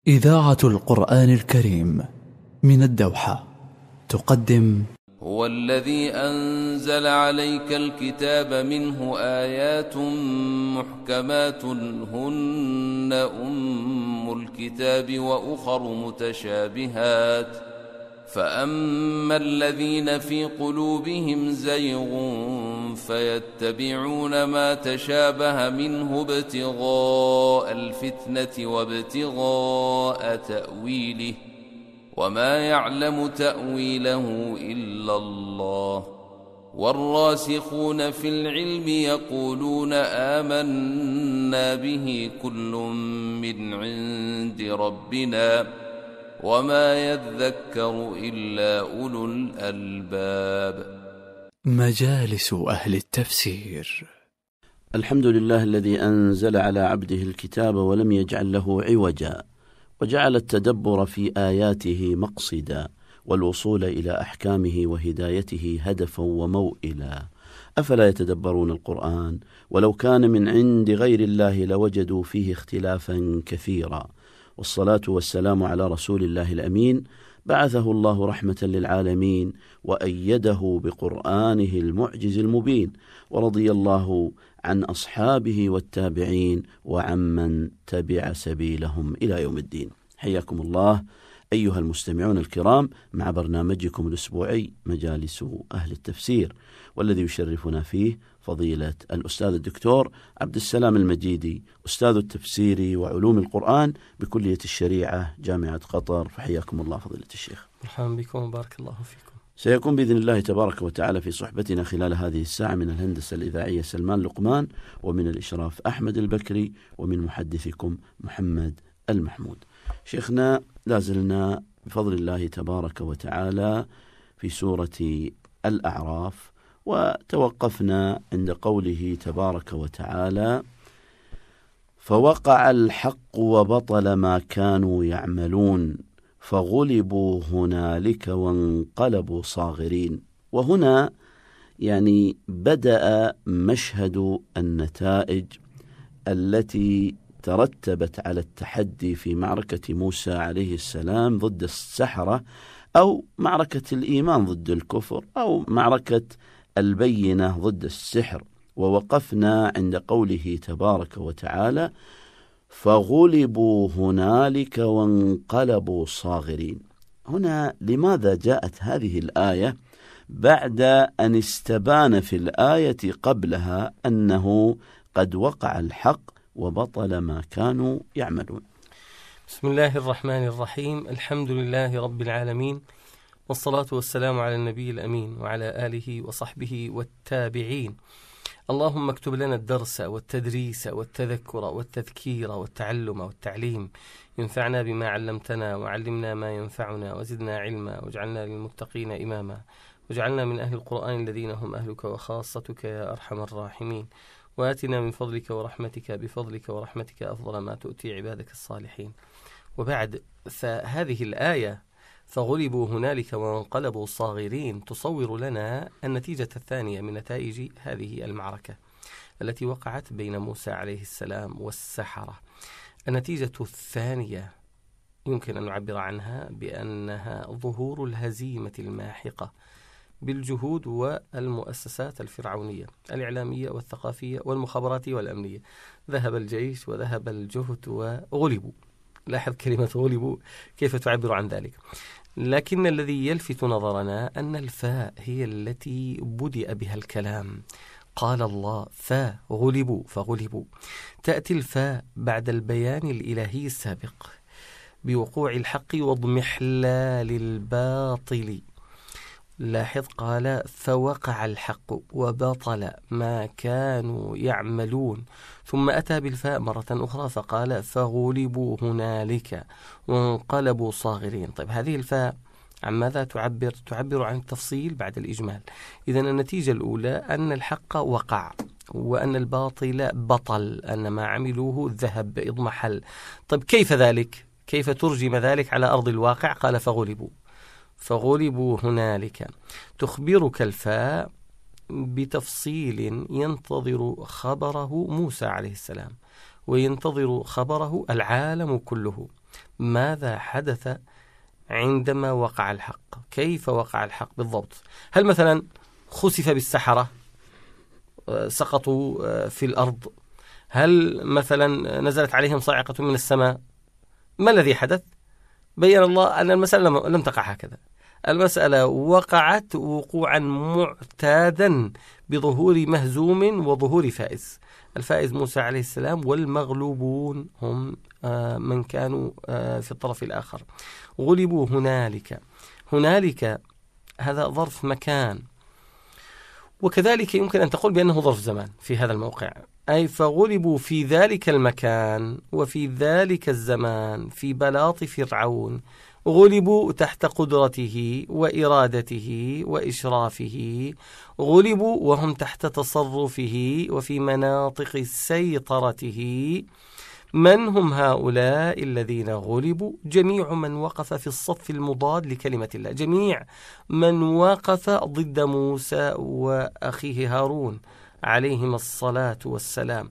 إذاعة القرآن الكريم من الدوحة تقدم هو الذي أنزل عليك الكتاب منه آيات محكمات هن أم الكتاب وأخر متشابهات فأما الذين في قلوبهم زيغ فيتبعون ما تشابه منه ابتغاء الفتنة وابتغاء تأويله وما يعلم تأويله إلا الله والراسخون في العلم يقولون آمنا به كل من عند ربنا وما يذكر إلا أولو الألباب. مجالس أهل التفسير. الحمد لله الذي أنزل على عبده الكتاب ولم يجعل له عوجا، وجعل التدبر في آياته مقصدا، والوصول إلى أحكامه وهدايته هدفا وموئلا. أفلا يتدبرون القرآن؟ ولو كان من عند غير الله لوجدوا فيه اختلافا كثيرا. والصلاة والسلام على رسول الله الأمين، بعثه الله رحمة للعالمين وأيده بقرآنه المعجز المبين، ورضي الله عن أصحابه والتابعين وعمن تبع سبيلهم إلى يوم الدين. حياكم الله أيها المستمعون الكرام مع برنامجكم الأسبوعي مجالس أهل التفسير، والذي يشرفنا فيه فضيلة الأستاذ الدكتور عبد السلام المجيدي، أستاذ التفسير وعلوم القرآن بكلية الشريعة جامعة قطر. فحياكم الله فضيلة الشيخ. مرحبا بكم وبارك الله فيكم. سيكون بإذن الله تبارك وتعالى في صحبتنا خلال هذه الساعة من الهندسة الإذاعية سلمان لقمان، ومن الإشراف أحمد البكري، ومن محدثكم محمد المحمود. شيخنا، لازلنا بفضل الله تبارك وتعالى في سورة الأعراف، وتوقفنا عند قوله تبارك وتعالى: فوقع الحق وبطل ما كانوا يعملون فغلبوا هنالك وانقلبوا صاغرين. وهنا بدأ مشهد النتائج التي ترتبت على التحدي في معركة موسى عليه السلام ضد السحرة، أو معركة الإيمان ضد الكفر، أو معركة البينة ضد السحر. ووقفنا عند قوله تبارك وتعالى: فغلبوا هنالك وانقلبوا صاغرين. هنا لماذا جاءت هذه الآية بعد أن استبان في الآية قبلها أنه قد وقع الحق وبطل ما كانوا يعملون؟ بسم الله الرحمن الرحيم. الحمد لله رب العالمين، والصلاة والسلام على النبي الأمين وعلى آله وصحبه والتابعين. اللهم اكتب لنا الدرس والتدريس والتذكر والتذكير والتعلم والتعليم، ينفعنا بما علمتنا وعلمنا ما ينفعنا وزدنا علما، واجعلنا للمتقين إماما، واجعلنا من أهل القرآن الذين هم أهلك وخاصتك يا أرحم الراحمين، وآتنا من فضلك ورحمتك بفضلك ورحمتك أفضل ما تؤتي عبادك الصالحين. وبعد، فهذه الآية فغلبوا هنالك وانقلبوا صاغرين تصور لنا النتيجة الثانية من نتائج هذه المعركة التي وقعت بين موسى عليه السلام والسحرة. النتيجة الثانية يمكن أن نعبر عنها بأنها ظهور الهزيمة الماحقة بالجهود والمؤسسات الفرعونية الإعلامية والثقافية والمخابراتية والأمنية. ذهب الجيش وذهب الجهد وغلبوا. لاحظ كلمة غلبوا كيف تعبر عن ذلك. لكن الذي يلفت نظرنا أن الفاء هي التي بدأ بها الكلام. قال الله فغلبوا فغلبوا. تأتي الفاء بعد البيان الإلهي السابق بوقوع الحق واضمحلال الباطل. لاحظ قال فوقع الحق وبطل ما كانوا يعملون، ثم أتى بالفاء مرة أخرى فقال فغلبوا هنالك وانقلبوا صاغرين. طيب، هذه الفاء عن ماذا تعبر؟ تعبر عن التفصيل بعد الإجمال. إذن النتيجة الأولى أن الحق وقع وأن الباطل بطل، أن ما عملوه ذهب اضمحل. طيب، كيف ذلك؟ كيف ترجم ذلك على أرض الواقع؟ قال فغلبوا هنالك. تخبرك الفاء بتفصيل ينتظر خبره موسى عليه السلام وينتظر خبره العالم كله. ماذا حدث عندما وقع الحق؟ كيف وقع الحق بالضبط؟ هل مثلا خسف بالسحرة سقطوا في الأرض؟ هل مثلا نزلت عليهم صاعقة من السماء؟ ما الذي حدث؟ بين الله أن المسألة لم تقع هكذا. المسألة وقعت وقوعا معتادا بظهور مهزوم وظهور فائز. الفائز موسى عليه السلام، والمغلوبون هم من كانوا في الطرف الآخر. غلبوا هنالك هذا ظرف مكان، وكذلك يمكن أن تقول بأنه ظرف زمان في هذا الموقع، أي فغلبوا في ذلك المكان وفي ذلك الزمان في بلاط فرعون. غلبوا تحت قدرته وإرادته وإشرافه، غلبوا وهم تحت تصرفه وفي مناطق سيطرته. من هم هؤلاء الذين غلبوا؟ جميع من وقف في الصف المضاد لكلمة الله، جميع من وقف ضد موسى وأخيه هارون عليهم الصلاة والسلام،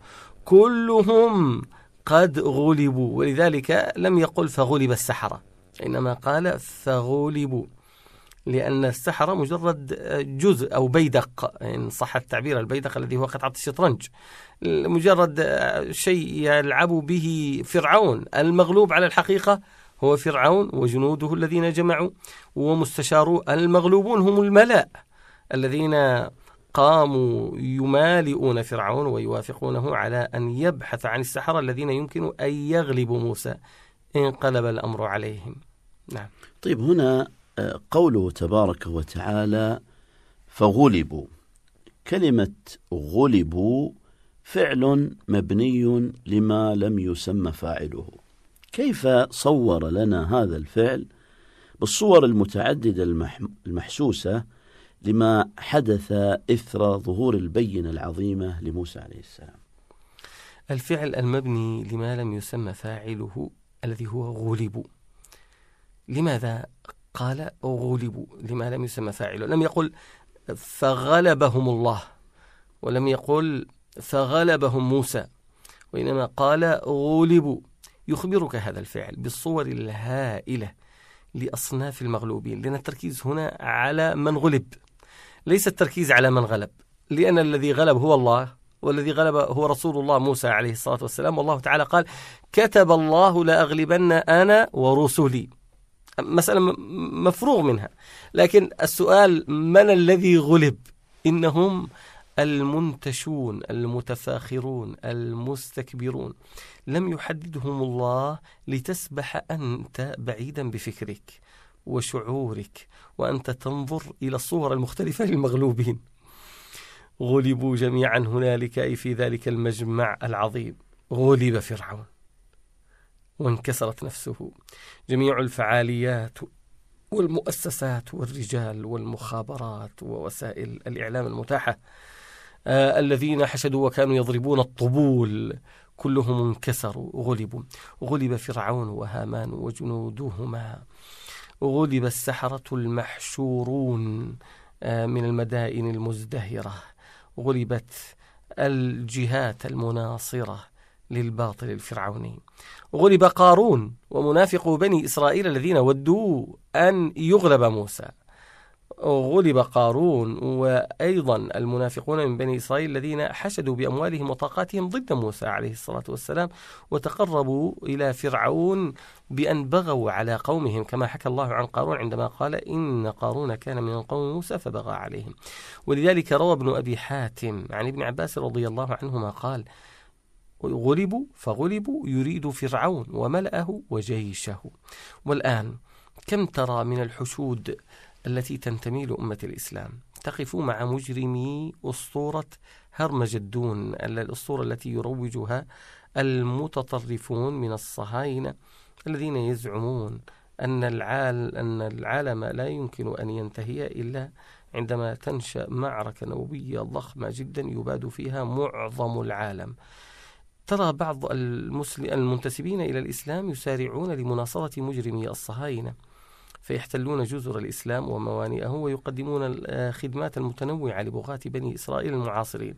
كلهم قد غلبوا. ولذلك لم يقل فغلب السحرة، إنما قال فغلبوا، لأن السحرة مجرد جزء أو بيدق، إن صح التعبير، البيدق الذي هو قطعة الشطرنج، مجرد شيء يلعب به فرعون. المغلوب على الحقيقة هو فرعون وجنوده الذين جمعوا ومستشاروا. المغلوبون هم الملأ الذين قاموا يمالئون فرعون ويوافقونه على أن يبحث عن السحرة الذين يمكن أن يغلبوا موسى. انقلب الأمر عليهم. نعم. طيب، هنا قوله تبارك وتعالى فغلبوا، كلمة غلبوا فعل مبني لما لم يسمى فاعله. كيف صور لنا هذا الفعل بالصور المتعددة المحسوسة لما حدث إثر ظهور البينة العظيمة لموسى عليه السلام؟ الفعل المبني لما لم يسمى فاعله الذي هو غلبوا. لماذا قال غلبوا لما لم يسمى فاعله؟ لم يقل فغلبهم الله، ولم يقل فغلبهم موسى، وإنما قال غلبوا. يخبرك هذا الفعل بالصور الهائلة لأصناف المغلوبين، لأن التركيز هنا على من غلب، ليس التركيز على من غلب، لأن الذي غلب هو الله، والذي غلب هو رسول الله موسى عليه الصلاة والسلام. والله تعالى قال كتب الله لأغلبن أنا ورسلي. مسألة مفروغ منها، لكن السؤال من الذي غلب؟ إنهم المنتشون المتفاخرون المستكبرون. لم يحددهم الله لتسبح أنت بعيدا بفكرك وشعورك وأنت تنظر إلى الصور المختلفة للمغلوبين. غلبوا جميعا هنالك، أي في ذلك المجمع العظيم. غلب فرعون وانكسرت نفسه. جميع الفعاليات والمؤسسات والرجال والمخابرات ووسائل الإعلام المتاحة الذين حشدوا وكانوا يضربون الطبول كلهم انكسروا. غلبوا. غلب فرعون وهامان وجنودهما. غلب السحرة المحشورون من المدائن المزدهرة. غلبت الجهات المناصرة للباطل الفرعوني. غلب قارون ومنافقو بني إسرائيل الذين ودوا أن يغلب موسى. غلب قارون وأيضا المنافقون من بني إسرائيل الذين حشدوا بأموالهم وطاقاتهم ضد موسى عليه الصلاة والسلام، وتقربوا إلى فرعون بأن بغوا على قومهم، كما حكى الله عن قارون عندما قال إن قارون كان من قوم موسى فبغى عليهم. ولذلك روى ابن أبي حاتم عن ابن عباس رضي الله عنهما قال غلبوا فغلبوا يريد فرعون وملأه وجيشه. والآن كم ترى من الحشود التي تنتمي لأمة الإسلام تقف مع مجرمي أسطورة هرمجدون، الأسطورة التي يروجها المتطرفون من الصهاينة الذين يزعمون أن العالم لا يمكن أن ينتهي إلا عندما تنشأ معركة نووية ضخمة جدا يباد فيها معظم العالم. ترى بعض المنتسبين إلى الإسلام يسارعون لمناصرة مجرمي الصهاينة، فيحتلون جزر الإسلام وموانئه ويقدمون الخدمات المتنوعة لبغاة بني إسرائيل المعاصرين.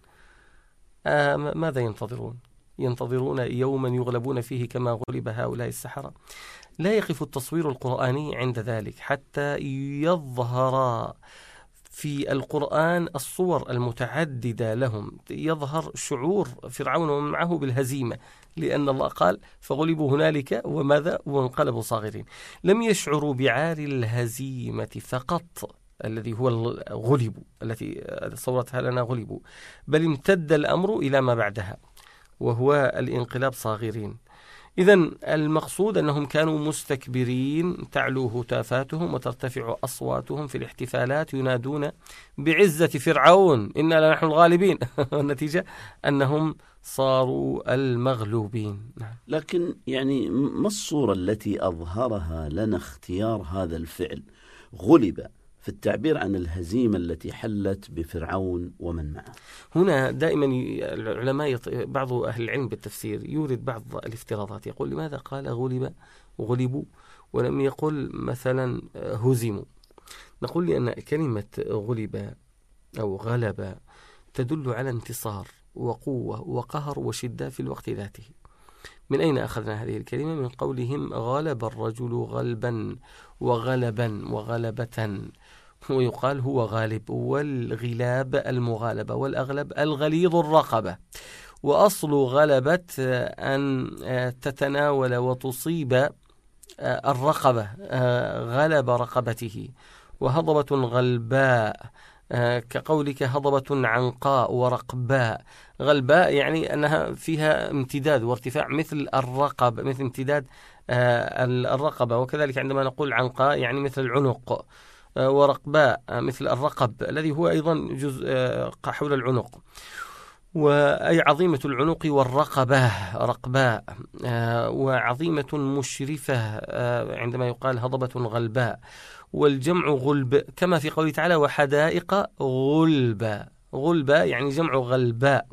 ماذا ينتظرون؟ ينتظرون يوما يغلبون فيه كما غلب هؤلاء السحرة؟ لا يقف التصوير القرآني عند ذلك حتى يظهر في القرآن الصور المتعددة لهم، يظهر شعور فرعون ومن معه بالهزيمة، لأن الله قال فغلبوا هنالك وماذا وانقلبوا صاغرين. لم يشعروا بعار الهزيمة فقط الذي هو غلبوا التي صورتها لنا غلبوا، بل امتد الأمر إلى ما بعدها وهو الانقلاب صاغرين. إذن المقصود أنهم كانوا مستكبرين، تعلو هتافاتهم وترتفع أصواتهم في الاحتفالات، ينادون بعزة فرعون إنا لنحن الغالبين. والنتيجة أنهم صاروا المغلوبين. لكن يعني ما الصورة التي أظهرها لنا اختيار هذا الفعل غلب في التعبير عن الهزيمة التي حلت بفرعون ومن معه؟ هنا دائما العلماء بعض أهل العلم بالتفسير يورد بعض الافتراضات، يقول لماذا قال غلبوا ولم يقل مثلا هزموا؟ نقول لأن كلمة غلب أو غلب تدل على انتصار وقوة وقهر وشدة في الوقت ذاته. من أين أخذنا هذه الكلمة؟ من قولهم غلب الرجل غلبا وغلبا وغلبة، ويقال هو غالب، والغلاب المغالبة، والأغلب الغليظ الرقبة. وأصل غلبت أن تتناول وتصيب الرقبة، غلب رقبته. وهضبة غلباء كقولك هضبة عنقاء ورقباء. غلباء يعني أنها فيها امتداد وارتفاع مثل الرقبة، مثل امتداد الرقبة. وكذلك عندما نقول عنقاء يعني مثل العنق، ورقباء مثل الرقب الذي هو أيضا جزء حول العنق، وأي عظيمة العنق والرقبة رقباء، وعظيمة مشرفة عندما يقال هضبة غلباء. والجمع غلب كما في قوله تعالى وحدائق غلبا. غلبا يعني جمع غلباء،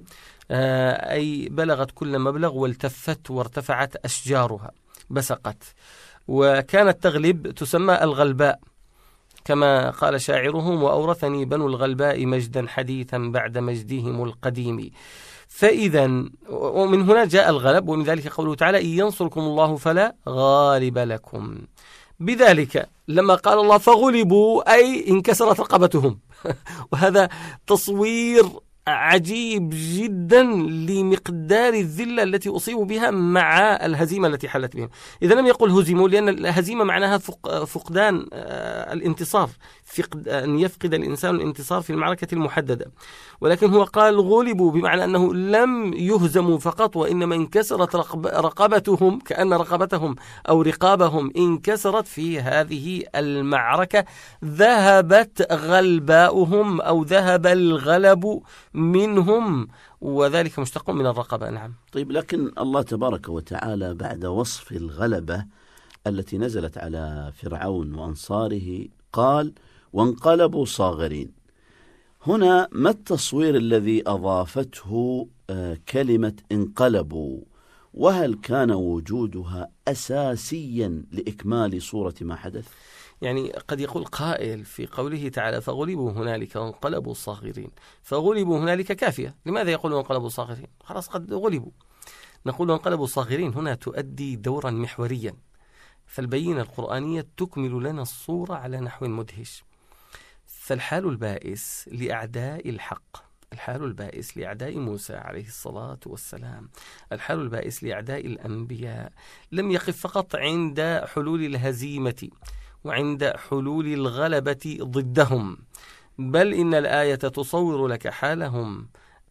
أي بلغت كل مبلغ والتفت وارتفعت أشجارها، بسقت. وكانت تغلب تسمى الغلباء، كما قال شاعرهم وأورثني بنو الغلباء مجدا حديثا بعد مجدهم القديم. فإذا ومن هنا جاء الغلب، ومن ذلك قوله تعالى إن ينصركم الله فلا غالب لكم. بذلك لما قال الله فغلبوا أي انكسرت رقبتهم. وهذا تصوير عجيب جدا لمقدار الذلة التي أصيبوا بها مع الهزيمة التي حلت بهم. إذا لم يقل هزموا، لأن الهزيمة معناها فقدان الانتصار، أن يفقد الإنسان الانتصار في المعركة المحددة، ولكن هو قال غلبوا بمعنى أنه لم يهزموا فقط، وإنما انكسرت رقبتهم، كأن رقبتهم أو رقابهم انكسرت في هذه المعركة. ذهبت غلباؤهم أو ذهب الغلب منهم، وذلك مشتق من الرقبة. نعم. طيب، لكن الله تبارك وتعالى بعد وصف الغلبة التي نزلت على فرعون وأنصاره قال وانقلبوا صاغرين. هنا ما التصوير الذي أضافته كلمة انقلبوا؟ وهل كان وجودها أساسيا لإكمال صورة ما حدث؟ يعني قد يقول قائل في قوله تعالى فغلبوا هنالك وانقلبوا صاغرين، فغلبوا هنالك كافية، لماذا يقول وانقلبوا صاغرين؟ خلاص قد غلبوا. نقول وانقلبوا صاغرين هنا تؤدي دورا محوريا، فالبينة القرآنية تكمل لنا الصورة على نحو مدهش. فالحال البائس لأعداء الحق، الحال البائس لأعداء موسى عليه الصلاة والسلام، الحال البائس لأعداء الأنبياء لم يقف فقط عند حلول الهزيمة وعند حلول الغلبة ضدهم، بل إن الآية تصور لك حالهم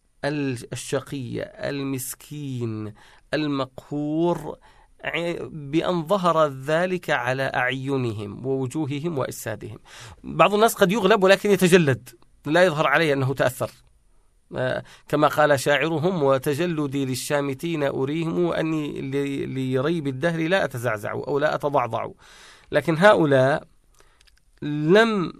الشقي المسكين المقهور بأن ظهر ذلك على أعينهم ووجوههم وأجسادهم. بعض الناس قد يغلب ولكن يتجلد، لا يظهر عليه أنه تأثر، كما قال شاعرهم وتجلدي للشامتين أريهم أني لريب الدهر لا أتزعزع أو لا أتضعضع. لكن هؤلاء لم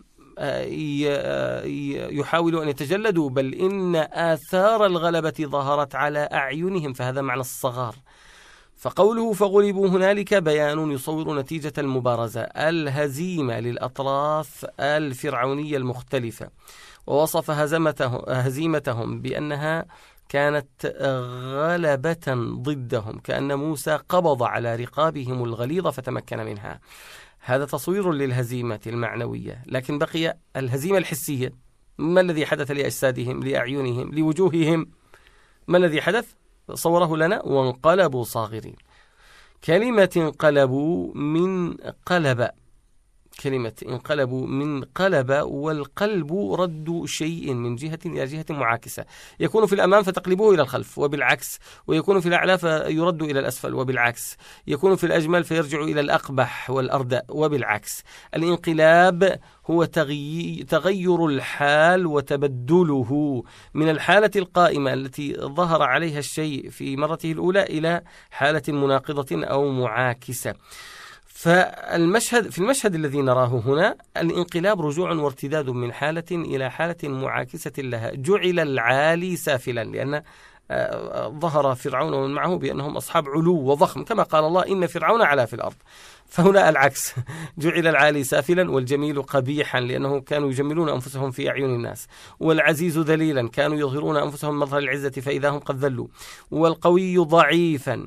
يحاولوا أن يتجلدوا، بل إن آثار الغلبة ظهرت على أعينهم، فهذا معنى الصغار. فقوله فغلبوا هنالك بيان يصور نتيجة المبارزة، الهزيمة للأطراف الفرعونية المختلفة، ووصف هزيمتهم بأنها كانت غلبة ضدهم، كأن موسى قبض على رقابهم الغليظة فتمكن منها. هذا تصوير للهزيمة المعنوية، لكن بقي الهزيمة الحسية. ما الذي حدث لأجسادهم، لأعينهم، لوجوههم؟ ما الذي حدث؟ صوره لنا: وانقلبوا صاغرين. كلمة انقلبوا من قلب، كلمة انقلبوا من قلب، والقلب رد شيء من جهة إلى جهة معاكسة، يكون في الأمام فتقلبوه إلى الخلف وبالعكس، ويكون في الأعلى فيرد إلى الأسفل وبالعكس، يكون في الأجمل فيرجع إلى الأقبح والأردأ وبالعكس. الانقلاب هو تغير الحال وتبدله من الحالة القائمة التي ظهر عليها الشيء في مرته الأولى إلى حالة مناقضة أو معاكسة. في المشهد الذي نراه هنا الانقلاب رجوع وارتداد من حالة إلى حالة معاكسة لها. جعل العالي سافلا، لأن ظهر فرعون ومن معه بأنهم أصحاب علو وضخم، كما قال الله: إن فرعون علا في الأرض. فهنا العكس، جعل العالي سافلا والجميل قبيحا، لأنه كانوا يجملون أنفسهم في أعين الناس، والعزيز ذليلا، كانوا يظهرون أنفسهم مظهر العزة فإذا هم قد ذلوا، والقوي ضعيفا.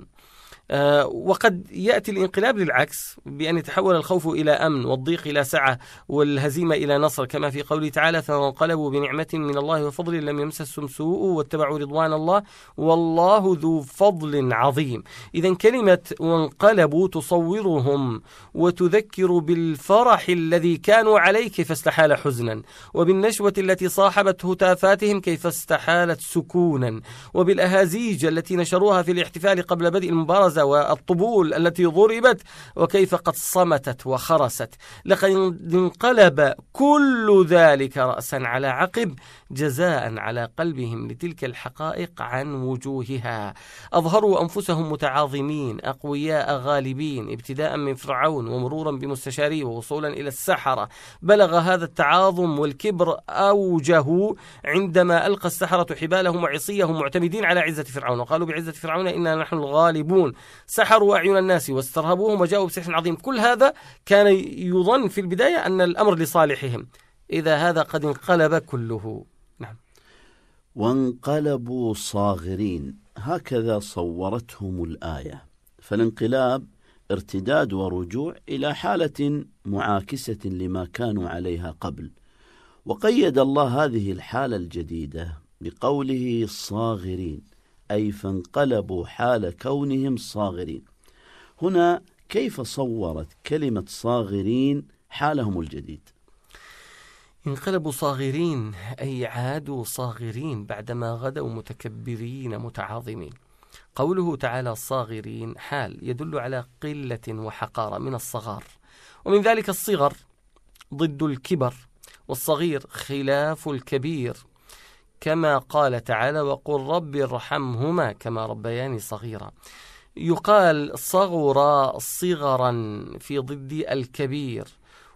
وقد يأتي الانقلاب للعكس، بأن يتحول الخوف إلى أمن، والضيق إلى سعة، والهزيمة إلى نصر، كما في قوله تعالى: فانقلبوا بنعمة من الله وفضل لم يمسسهم سوء واتبعوا رضوان الله والله ذو فضل عظيم. إذن كلمة وانقلبوا تصورهم وتذكر بالفرح الذي كانوا عليه كيف استحال حزنا، وبالنشوة التي صاحبت هتافاتهم كيف استحالت سكونا، وبالأهازيج التي نشروها في الاحتفال قبل بدء المبارزة والطبول التي ضربت وكيف قد صمتت وخرست. لقد انقلب كل ذلك رأسا على عقب جزاء على قلبهم لتلك الحقائق عن وجوهها. أظهروا أنفسهم متعاظمين أقوياء غالبين، ابتداء من فرعون ومرورا بمستشاريه ووصولا إلى السحرة. بلغ هذا التعاظم والكبر أوجه عندما ألقى السحرة حبالهم وعصيهم معتمدين على عزة فرعون، وقالوا: بعزة فرعون إننا نحن الغالبون. سحروا أعين الناس واسترهبوهم وجاءوا بسحر عظيم. كل هذا كان يظن في البداية أن الأمر لصالحهم، إذا هذا قد انقلب كله. نعم. وانقلبوا صاغرين، هكذا صورتهم الآية. فالانقلاب ارتداد ورجوع إلى حالة معاكسة لما كانوا عليها قبل. وقيد الله هذه الحالة الجديدة بقوله صاغرين، أي فانقلبوا حال كونهم صاغرين. هنا كيف صورت كلمة صاغرين حالهم الجديد؟ انقلبوا صاغرين أي عادوا صاغرين بعدما غدوا متكبرين متعاظمين. قوله تعالى صاغرين حال يدل على قلة وحقارة من الصغار، ومن ذلك الصغر ضد الكبر، والصغير خلاف الكبير، كما قال تعالى: وقل رب ارحمهما كما ربياني صغيرا. يقال صغر صغرا في ضد الكبير،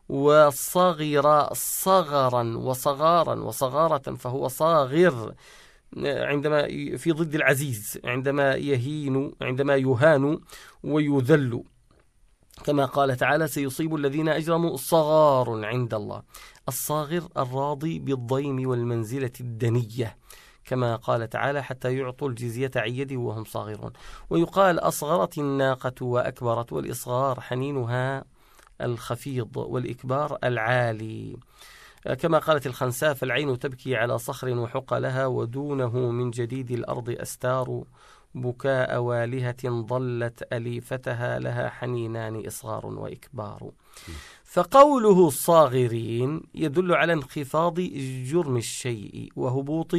وصغر صغرا وصغارا وصغارة، فهو صاغر عندما في ضد العزيز، عندما يهان ويذل، كما قال تعالى: سيصيب الذين أجرموا صغار عند الله. الصاغر الراضي بالضيم والمنزلة الدنية، كما قال تعالى: حتى يعطوا الجزية عن يد وهم صاغرون. ويقال أصغرت الناقة وأكبرت، والإصغار حنينها الخفيض والإكبار العالي، كما قالت الخنساء: فالعين تبكي على صخر وحق لها ودونه من جديد الأرض أستار، بكاء والهة ضلت أليفتها لها حنينان إصغار وإكبار. فقوله الصاغرين يدل على انخفاض جرم الشيء وهبوط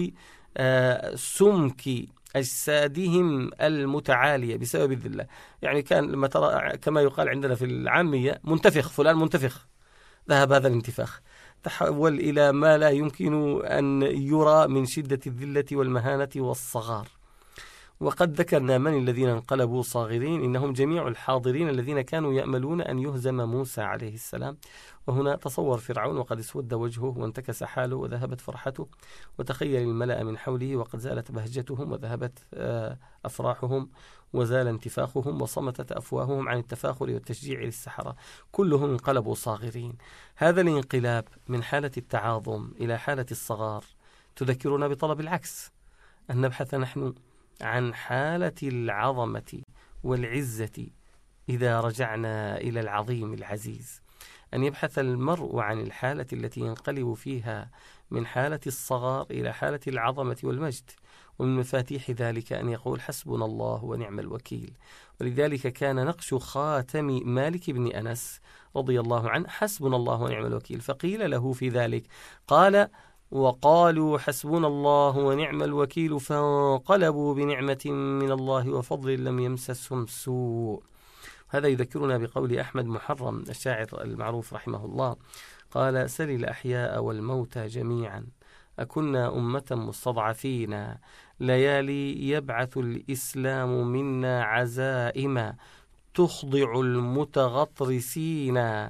سمك أجسادهم المتعالية بسبب الذلة. يعني كان لما ترى كما يقال عندنا في العامية منتفخ، فلان منتفخ، ذهب هذا الانتفاخ، تحول إلى ما لا يمكن أن يرى من شدة الذلة والمهانة والصغار. وقد ذكرنا من الذين انقلبوا صاغرين، إنهم جميع الحاضرين الذين كانوا يأملون أن يهزم موسى عليه السلام. وهنا تصور فرعون وقد اسود وجهه وانتكس حاله وذهبت فرحته، وتخيل الملأ من حوله وقد زالت بهجتهم وذهبت أفراحهم وزال انتفاخهم وصمتت أفواههم عن التفاخر والتشجيع للسحرة. كلهم انقلبوا صاغرين. هذا الانقلاب من حالة التعاظم إلى حالة الصغار تذكرنا بطلب العكس. أن نبحث نحن عن حالة العظمة والعزة إذا رجعنا إلى العظيم العزيز، أن يبحث المرء عن الحالة التي ينقلب فيها من حالة الصغار إلى حالة العظمة والمجد، ومن مفاتيح ذلك أن يقول حسبنا الله ونعم الوكيل. ولذلك كان نقش خاتم مالك بن أنس رضي الله عنه حسبنا الله ونعم الوكيل، فقيل له في ذلك قال وقالوا حسبنا الله ونعم الوكيل فانقلبوا بنعمة من الله وفضل لم يمسسهم سوء. هذا يذكرنا بقول أحمد محرم الشاعر المعروف رحمه الله، قال سل الأحياء والموتى جميعا أكنا أمة مستضعفين، ليالي يبعث الإسلام منا عزائم تخضع المتغطرسين،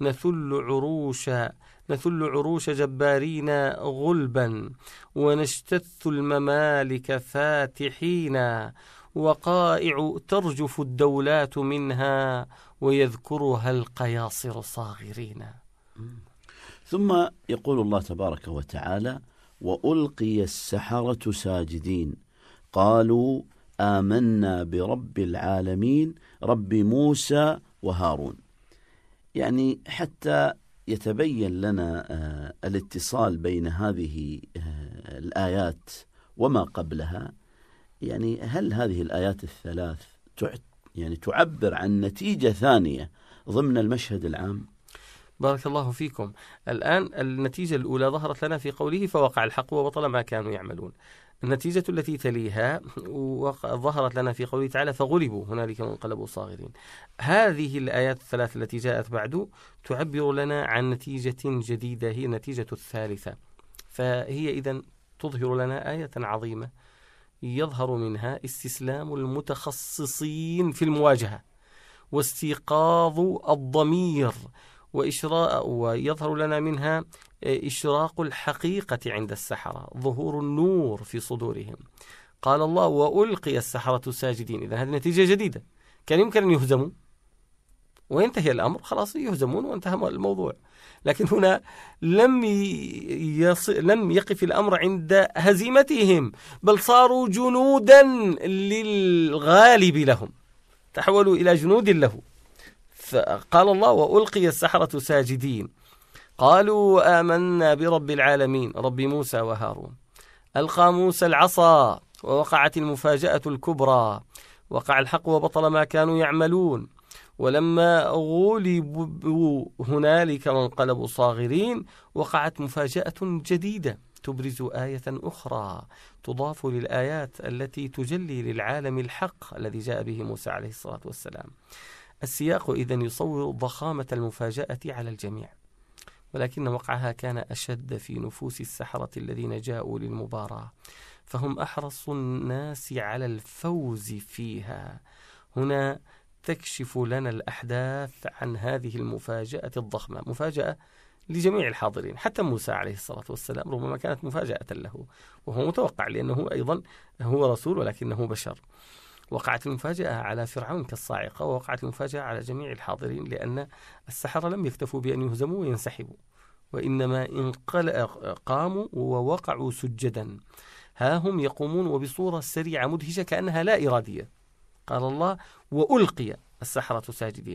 نثل عروش جبارين غلبا ونجتث الممالك فاتحين، وقائع ترجف الدولات منها ويذكرها القياصر صاغرين. ثم يقول الله تبارك وتعالى وألقي السحرة ساجدين قالوا آمنا برب العالمين رب موسى وهارون. يعني حتى يتبين لنا الاتصال بين هذه الآيات وما قبلها، يعني هل هذه الآيات الثلاث تعبر عن نتيجة ثانية ضمن المشهد العام؟ بارك الله فيكم. الآن النتيجة الأولى ظهرت لنا في قوله فوقع الحق وبطل ما كانوا يعملون. النتيجة التي تليها ظهرت لنا في قوله تعالى فغلبوا هنالك وانقلبوا صاغرين. هذه الآيات الثلاث التي جاءت بعد تعبر لنا عن نتيجة جديدة، هي النتيجة الثالثة. فهي إذن تظهر لنا آية عظيمة يظهر منها استسلام المتخصصين في المواجهة واستيقاظ الضمير ويظهر لنا منها إشراق الحقيقة عند السحرة، ظهور النور في صدورهم. قال الله وألقي السحرة ساجدين. إذن هذه نتيجة جديدة. كان يمكن أن يهزموا وينتهي الأمر، خلاص يهزمون وانتهى الموضوع، لكن هنا لم يقف الأمر عند هزيمتهم، بل صاروا جنودا للغالب لهم، تحولوا إلى جنود له. فقال الله وألقي السحرة ساجدين قالوا آمنا برب العالمين رب موسى وهارون. ألقى موسى العصا ووقعت المفاجأة الكبرى، وقع الحق وبطل ما كانوا يعملون، ولما غلبوا هنالك وانقلبوا صاغرين وقعت مفاجأة جديدة تبرز آية أخرى تضاف للآيات التي تجلي للعالم الحق الذي جاء به موسى عليه الصلاة والسلام. السياق إذن يصور ضخامة المفاجأة على الجميع، ولكن وقعها كان أشد في نفوس السحرة الذين جاءوا للمباراة، فهم أحرص الناس على الفوز فيها. هنا تكشف لنا الأحداث عن هذه المفاجأة الضخمة، مفاجأة لجميع الحاضرين، حتى موسى عليه الصلاة والسلام ربما كانت مفاجأة له، وهو متوقع لأنه أيضا هو رسول ولكنه بشر. وقعت المفاجأة على فرعون كالصاعقة، ووقعت المفاجأة على جميع الحاضرين، لأن السحرة لم يكتفوا بأن يهزموا وينسحبوا، وإنما قاموا ووقعوا سجدا. ها هم يقومون وبصورة سريعة مدهشة كأنها لا إرادية. قال الله وألقي السحرة ساجدين،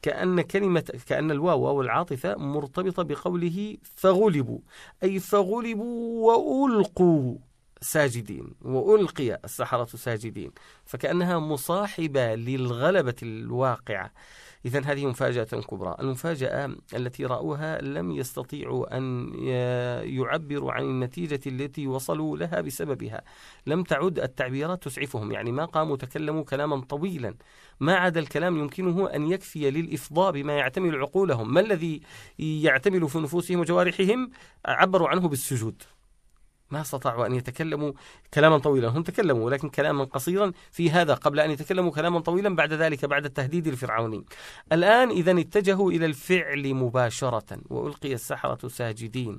كأن الواو والعاطفة مرتبطة بقوله فغلبوا، أي فغلبوا وألقوا ساجدين، وألقي السحرة ساجدين، فكأنها مصاحبة للغلبة الواقعة. إذن هذه مفاجأة كبرى. المفاجأة التي رأوها لم يستطيعوا أن يعبروا عن النتيجة التي وصلوا لها بسببها، لم تعد التعبيرات تسعفهم، يعني ما قاموا تكلموا كلاما طويلا، ما عاد الكلام يمكنه أن يكفي للإفضاء بما يعتمل عقولهم. ما الذي يعتمل في نفوسهم وجوارحهم؟ عبروا عنه بالسجود. ما استطاعوا أن يتكلموا كلاما طويلا، هم تكلموا ولكن كلاما قصيرا في هذا قبل أن يتكلموا كلاما طويلا بعد ذلك، بعد التهديد الفرعوني. الآن إذن اتجهوا إلى الفعل مباشرة. وألقي السحرة ساجدين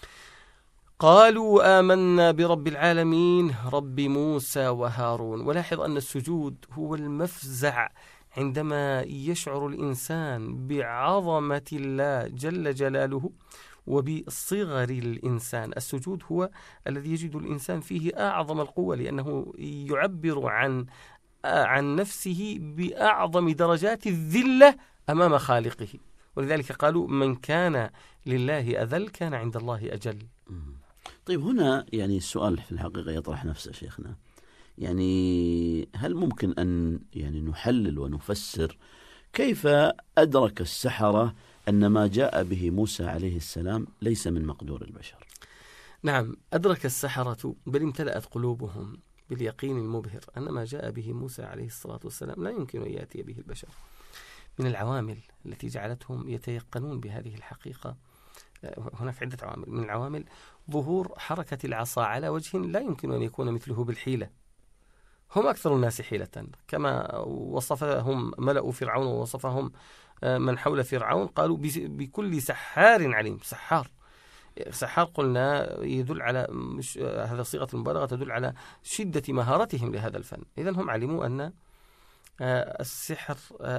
قالوا آمنا برب العالمين رب موسى وهارون. ولاحظ أن السجود هو المفزع عندما يشعر الإنسان بعظمة الله جل جلاله وبصغر الإنسان. السجود هو الذي يجد الإنسان فيه أعظم القوة، لأنه يعبر عن نفسه بأعظم درجات الذلة أمام خالقه، ولذلك قالوا من كان لله أذل كان عند الله أجل. طيب هنا يعني السؤال في الحقيقة يطرح نفسه شيخنا، يعني هل ممكن أن يعني نحلل ونفسر كيف أدرك السحرة أن ما جاء به موسى عليه السلام ليس من مقدور البشر؟ نعم، أدرك السحرة بل امتلأت قلوبهم باليقين المبهر أن ما جاء به موسى عليه الصلاة والسلام لا يمكن أن يأتي به البشر. من العوامل التي جعلتهم يتيقنون بهذه الحقيقة هناك عدة عوامل. من العوامل ظهور حركة العصا على وجه لا يمكن أن يكون مثله بالحيلة. هم أكثر الناس حيلة، كما وصفهم ملأ فرعون ووصفهم من حول فرعون، قالوا بكل سحار عليم. سحار قلنا يدل على هذا صيغة المبالغة تدل على شدة مهارتهم لهذا الفن. إذن هم علموا أن السحر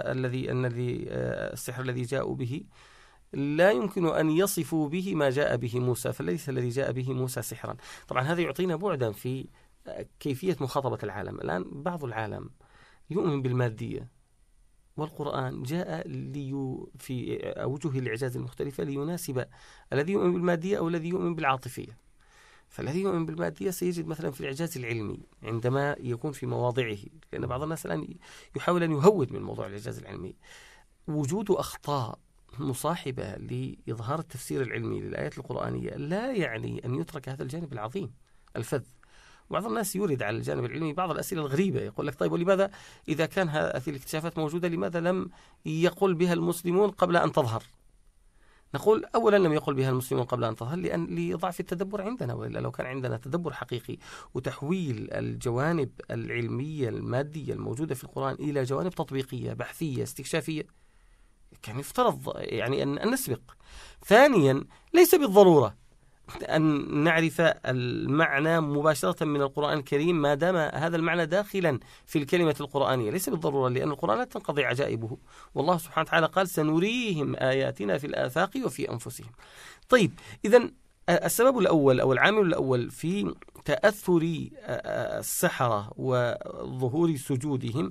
الذي جاءوا به لا يمكن أن يصفوا به ما جاء به موسى، فليس الذي جاء به موسى سحرا. طبعا هذا يعطينا بعدا في كيفية مخاطبة العالم. الآن بعض العالم يؤمن بالمادية، والقرآن جاء في أوجه الإعجاز المختلفة ليناسب الذي يؤمن بالمادية أو الذي يؤمن بالعاطفية. فالذي يؤمن بالمادية سيجد مثلا في الإعجاز العلمي عندما يكون في مواضعه، لأن بعض الناس الآن يحاول أن يهود من موضوع الإعجاز العلمي، وجود أخطاء مصاحبة لإظهار التفسير العلمي للآيات القرآنية لا يعني أن يترك هذا الجانب العظيم الفذ. بعض الناس يورد على الجانب العلمي بعض الأسئلة الغريبة، يقول لك طيب ولماذا إذا كان هذه الاكتشافات موجودة لماذا لم يقل بها المسلمون قبل أن تظهر؟ نقول أولا لم يقل بها المسلمون قبل أن تظهر لضعف التدبر عندنا، وإلا لو كان عندنا تدبر حقيقي وتحويل الجوانب العلمية المادية الموجودة في القرآن إلى جوانب تطبيقية بحثية استكشافية كان يفترض يعني أن نسبق. ثانيا ليس بالضرورة أن نعرف المعنى مباشرة من القرآن الكريم ما دام هذا المعنى داخلا في الكلمة القرآنية، ليس بالضرورة، لأن القرآن لا تنقضي عجائبه، والله سبحانه وتعالى قال سنريهم آياتنا في الآفاق وفي أنفسهم. طيب إذن السبب الأول أو العامل الأول في تأثر السحرة وظهور سجودهم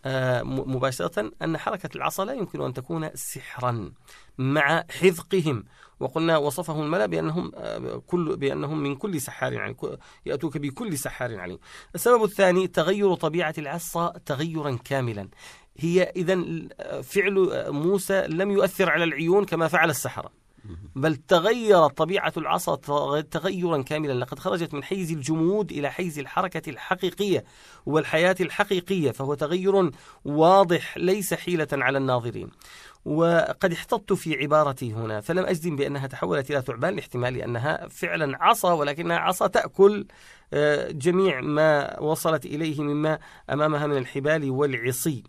مباشرة أن حركة العصا لا يمكن أن تكون سحرا مع حذقهم. وقلنا وصفهم الملأ بأنهم من كل سحار يعني يأتوك بكل سحار عليم. السبب الثاني تغير طبيعة العصا تغيرا كاملا. هي إذن فعل موسى لم يؤثر على العيون كما فعل السحرة، بل تغيرت طبيعة العصا تغيرا كاملا، لقد خرجت من حيز الجمود إلى حيز الحركة الحقيقية والحياة الحقيقية، فهو تغير واضح ليس حيلة على الناظرين. وقد احتطت في عبارتي هنا فلم أجزم بأنها تحولت إلى ثعبان، لاحتمال أنها فعلا عصا ولكنها عصا تأكل جميع ما وصلت إليه مما أمامها من الحبال والعصي.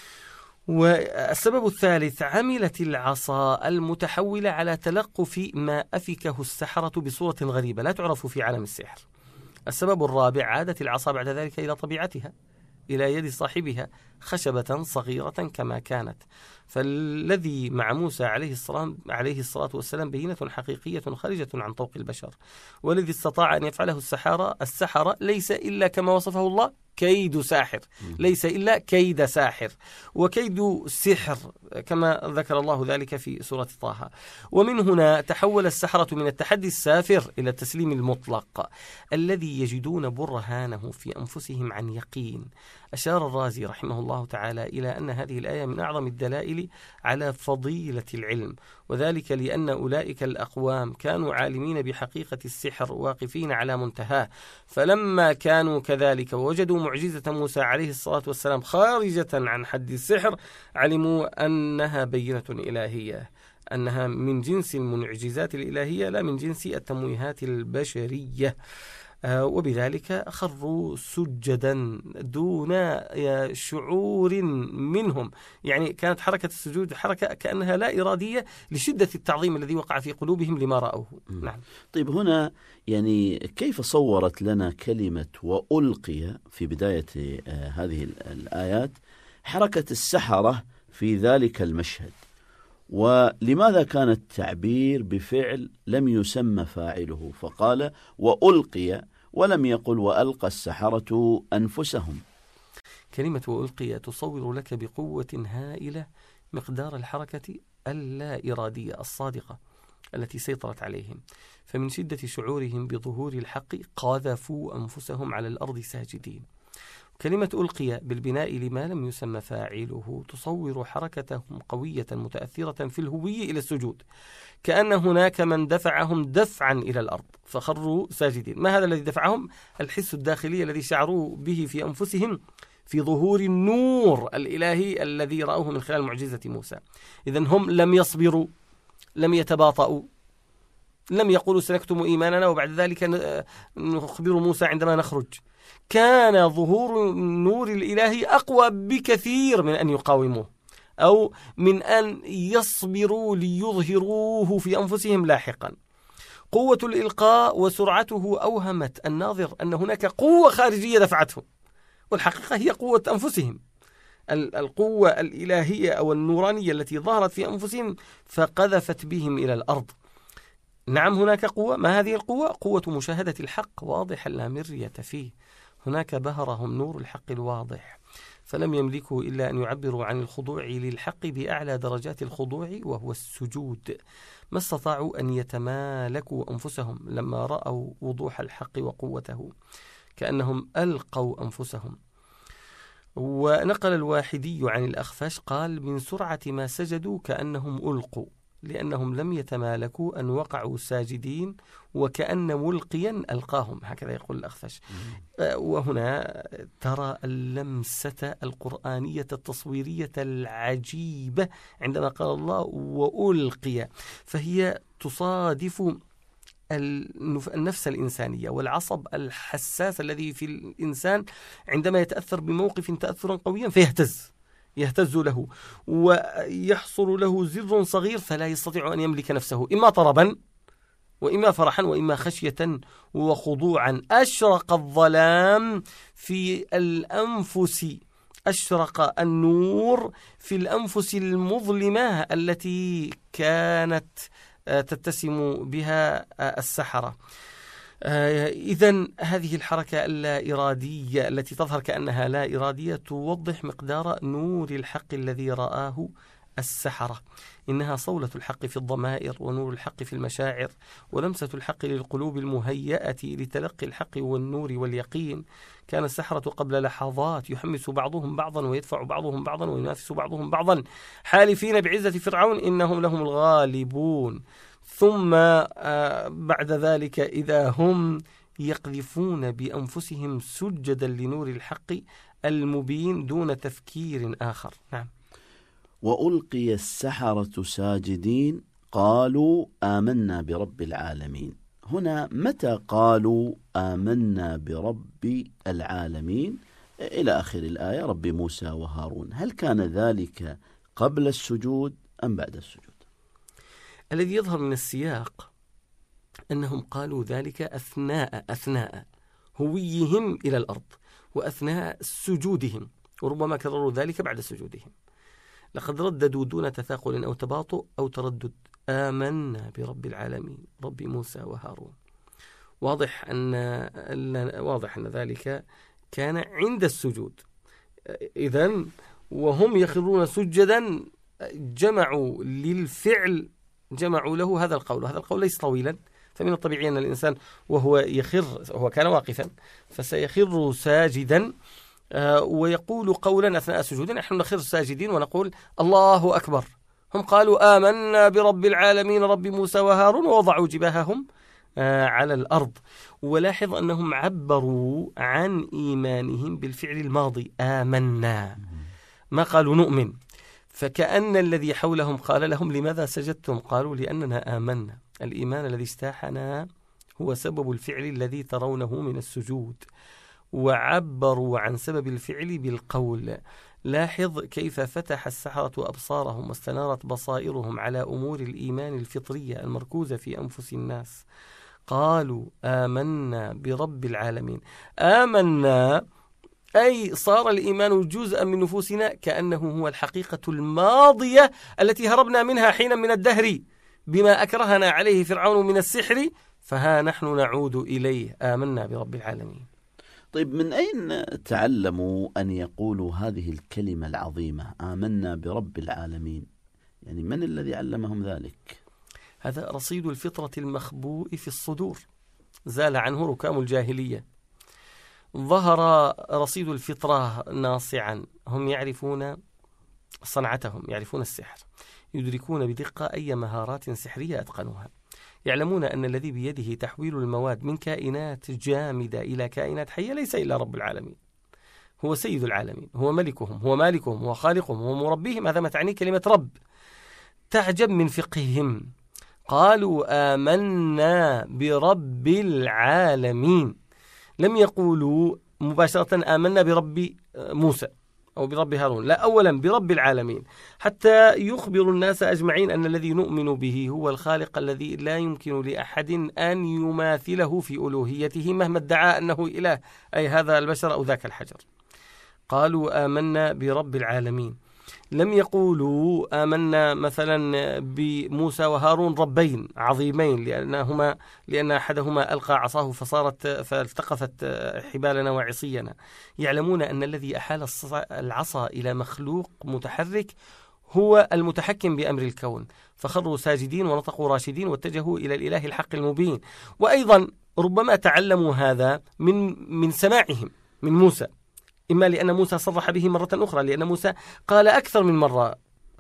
والسبب الثالث عملت العصا المتحولة على تلقف ما أفكه السحرة بصورة غريبة لا تعرف في عالم السحر. السبب الرابع عادت العصا بعد ذلك إلى طبيعتها، إلى يد صاحبها خشبة صغيرة كما كانت. فالذي مع موسى عليه الصلاة والسلام بينة حقيقية خارجة عن طوق البشر، والذي استطاع أن يفعله السحرة ليس إلا كما وصفه الله كيد ساحر، ليس إلا كيد ساحر وكيد سحر كما ذكر الله ذلك في سورة طه. ومن هنا تحول السحرة من التحدي السافر إلى التسليم المطلق الذي يجدون برهانه في أنفسهم عن يقين. أشار الرازي رحمه الله تعالى إلى أن هذه الآية من أعظم الدلائل على فضيلة العلم، وذلك لأن أولئك الأقوام كانوا عالمين بحقيقة السحر واقفين على منتهاه، فلما كانوا كذلك ووجدوا معجزة موسى عليه الصلاة والسلام خارجة عن حد السحر علموا أنها بينة إلهية، أنها من جنس المعجزات الإلهية لا من جنس التمويهات البشرية، وبذلك خروا سجدا دون شعور منهم. يعني كانت حركة السجود حركة كأنها لا إرادية لشدة التعظيم الذي وقع في قلوبهم لما رأوه. نعم. طيب هنا يعني كيف صورت لنا كلمة وألقي في بداية هذه الآيات حركة السحرة في ذلك المشهد، ولماذا كان التعبير بفعل لم يسمى فاعله، فقال وألقي ولم يقل وألقى السحرة أنفسهم؟ كلمة وألقي تصور لك بقوة هائلة مقدار الحركة اللا إرادية الصادقة التي سيطرت عليهم، فمن شدة شعورهم بظهور الحق قذفوا أنفسهم على الأرض ساجدين. كلمة ألقي بالبناء لما لم يسمى فاعله تصور حركتهم قوية متأثرة في الهوية إلى السجود، كأن هناك من دفعهم دفعا إلى الأرض فخروا ساجدين. ما هذا الذي دفعهم؟ الحس الداخلي الذي شعروا به في أنفسهم في ظهور النور الإلهي الذي رأوه من خلال معجزة موسى. إذن هم لم يصبروا، لم يتباطؤوا، لم يقولوا سنكتم إيماننا وبعد ذلك نخبر موسى عندما نخرج. كان ظهور النور الإلهي أقوى بكثير من أن يقاوموه أو من أن يصبروا ليظهروه في أنفسهم لاحقا. قوة الإلقاء وسرعته أوهمت الناظر أن هناك قوة خارجية دفعتهم، والحقيقة هي قوة أنفسهم، القوة الإلهية أو النورانية التي ظهرت في أنفسهم فقذفت بهم إلى الأرض. نعم هناك قوة. ما هذه القوة؟ قوة مشاهدة الحق واضح لا مرية فيه. هناك بهرهم نور الحق الواضح، فلم يملكوا إلا أن يعبروا عن الخضوع للحق بأعلى درجات الخضوع وهو السجود. ما استطاعوا أن يتمالكوا أنفسهم لما رأوا وضوح الحق وقوته، كأنهم ألقوا أنفسهم. ونقل الواحدي عن الأخفش قال من سرعة ما سجدوا كأنهم ألقوا، لأنهم لم يتمالكوا أن وقعوا ساجدين وكأن ملقيا ألقاهم، هكذا يقول الأخفش. وهنا ترى اللمسة القرآنية التصويرية العجيبة عندما قال الله وألقي، فهي تصادف النفس الإنسانية والعصب الحساس الذي في الإنسان عندما يتأثر بموقف تأثرا قويا يهتز له ويحصل له زر صغير فلا يستطيع أن يملك نفسه، إما طربا وإما فرحا وإما خشية وخضوعا. أشرق الظلام في الأنفس، أشرق النور في الأنفس المظلمة التي كانت تتسم بها السحرة. إذن هذه الحركة اللا إرادية التي تظهر كأنها لا إرادية توضح مقدار نور الحق الذي رآه السحرة. إنها صولة الحق في الضمائر ونور الحق في المشاعر ولمسة الحق للقلوب المهيئة لتلقي الحق والنور واليقين. كان السحرة قبل لحظات يحمس بعضهم بعضا ويدفع بعضهم بعضا وينافس بعضهم بعضا حالفين بعزة فرعون إنهم لهم الغالبون، ثم بعد ذلك إذا هم يقذفون بأنفسهم سجدا لنور الحق المبين دون تفكير آخر. نعم. وألقي السحرة ساجدين قالوا آمنا برب العالمين. هنا متى قالوا آمنا برب العالمين إلى آخر الآية رب موسى وهارون؟ هل كان ذلك قبل السجود أم بعد السجود؟ الذي يظهر من السياق أنهم قالوا ذلك أثناء هويهم إلى الأرض وأثناء سجودهم، وربما كرروا ذلك بعد سجودهم. لقد رددوا دون تثاقل أو تباطؤ أو تردد آمنا برب العالمين رب موسى وهارون. واضح أن ذلك كان عند السجود. إذن وهم يخرون سجدا جمعوا للفعل، جمعوا له هذا القول، وهذا القول ليس طويلا، فمن الطبيعي أن الإنسان وهو يخر، هو كان واقفا فسيخر ساجدا ويقول قولا أثناء سجود. نحن نخر ساجدين ونقول الله أكبر. هم قالوا آمنا برب العالمين رب موسى وهارون ووضعوا جباههم على الأرض. ولاحظ أنهم عبروا عن إيمانهم بالفعل الماضي آمنا، ما قالوا نؤمن. فكأن الذي حولهم قال لهم لماذا سجدتم؟ قالوا لأننا آمنا. الإيمان الذي استاحنا هو سبب الفعل الذي ترونه من السجود، وعبروا عن سبب الفعل بالقول. لاحظ كيف فتح السحرة أبصارهم واستنارت بصائرهم على أمور الإيمان الفطرية المركوزة في أنفس الناس. قالوا آمنا برب العالمين. آمنا أي صار الإيمان جزءا من نفوسنا كأنه هو الحقيقة الماضية التي هربنا منها حين من الدهر بما أكرهنا عليه فرعون من السحر، فها نحن نعود إليه. آمنا برب العالمين. طيب، من أين تعلموا أن يقولوا هذه الكلمة العظيمة آمنا برب العالمين؟ يعني من الذي علمهم ذلك؟ هذا رصيد الفطرة المخبوء في الصدور، زال عنه ركام الجاهلية، ظهر رصيد الفطرة ناصعا. هم يعرفون صنعتهم، يعرفون السحر، يدركون بدقة أي مهارات سحرية أتقنوها، يعلمون أن الذي بيده تحويل المواد من كائنات جامدة إلى كائنات حية ليس إلا رب العالمين، هو سيد العالمين، هو ملكهم، هو مالكهم، هو خالقهم، هو مربيهم. هذا ما تعني كلمة رب. تعجب من فقههم، قالوا آمنا برب العالمين، لم يقولوا مباشرة آمنا برب موسى أو برب هارون، لا، أولا برب العالمين، حتى يخبر الناس أجمعين أن الذي نؤمن به هو الخالق الذي لا يمكن لأحد أن يماثله في ألوهيته مهما ادعى أنه إله، أي هذا البشر أو ذاك الحجر. قالوا آمنا برب العالمين، لم يقولوا آمنا مثلا بموسى وهارون ربين عظيمين لأن أحدهما ألقى عصاه فالتقفت حبالنا وعصينا. يعلمون أن الذي أحال العصا إلى مخلوق متحرك هو المتحكم بأمر الكون، فخروا ساجدين ونطقوا راشدين واتجهوا إلى الإله الحق المبين. وأيضا ربما تعلموا هذا من سماعهم من موسى، إما لأن موسى صرح به مرة أخرى، لأن موسى قال أكثر من مرة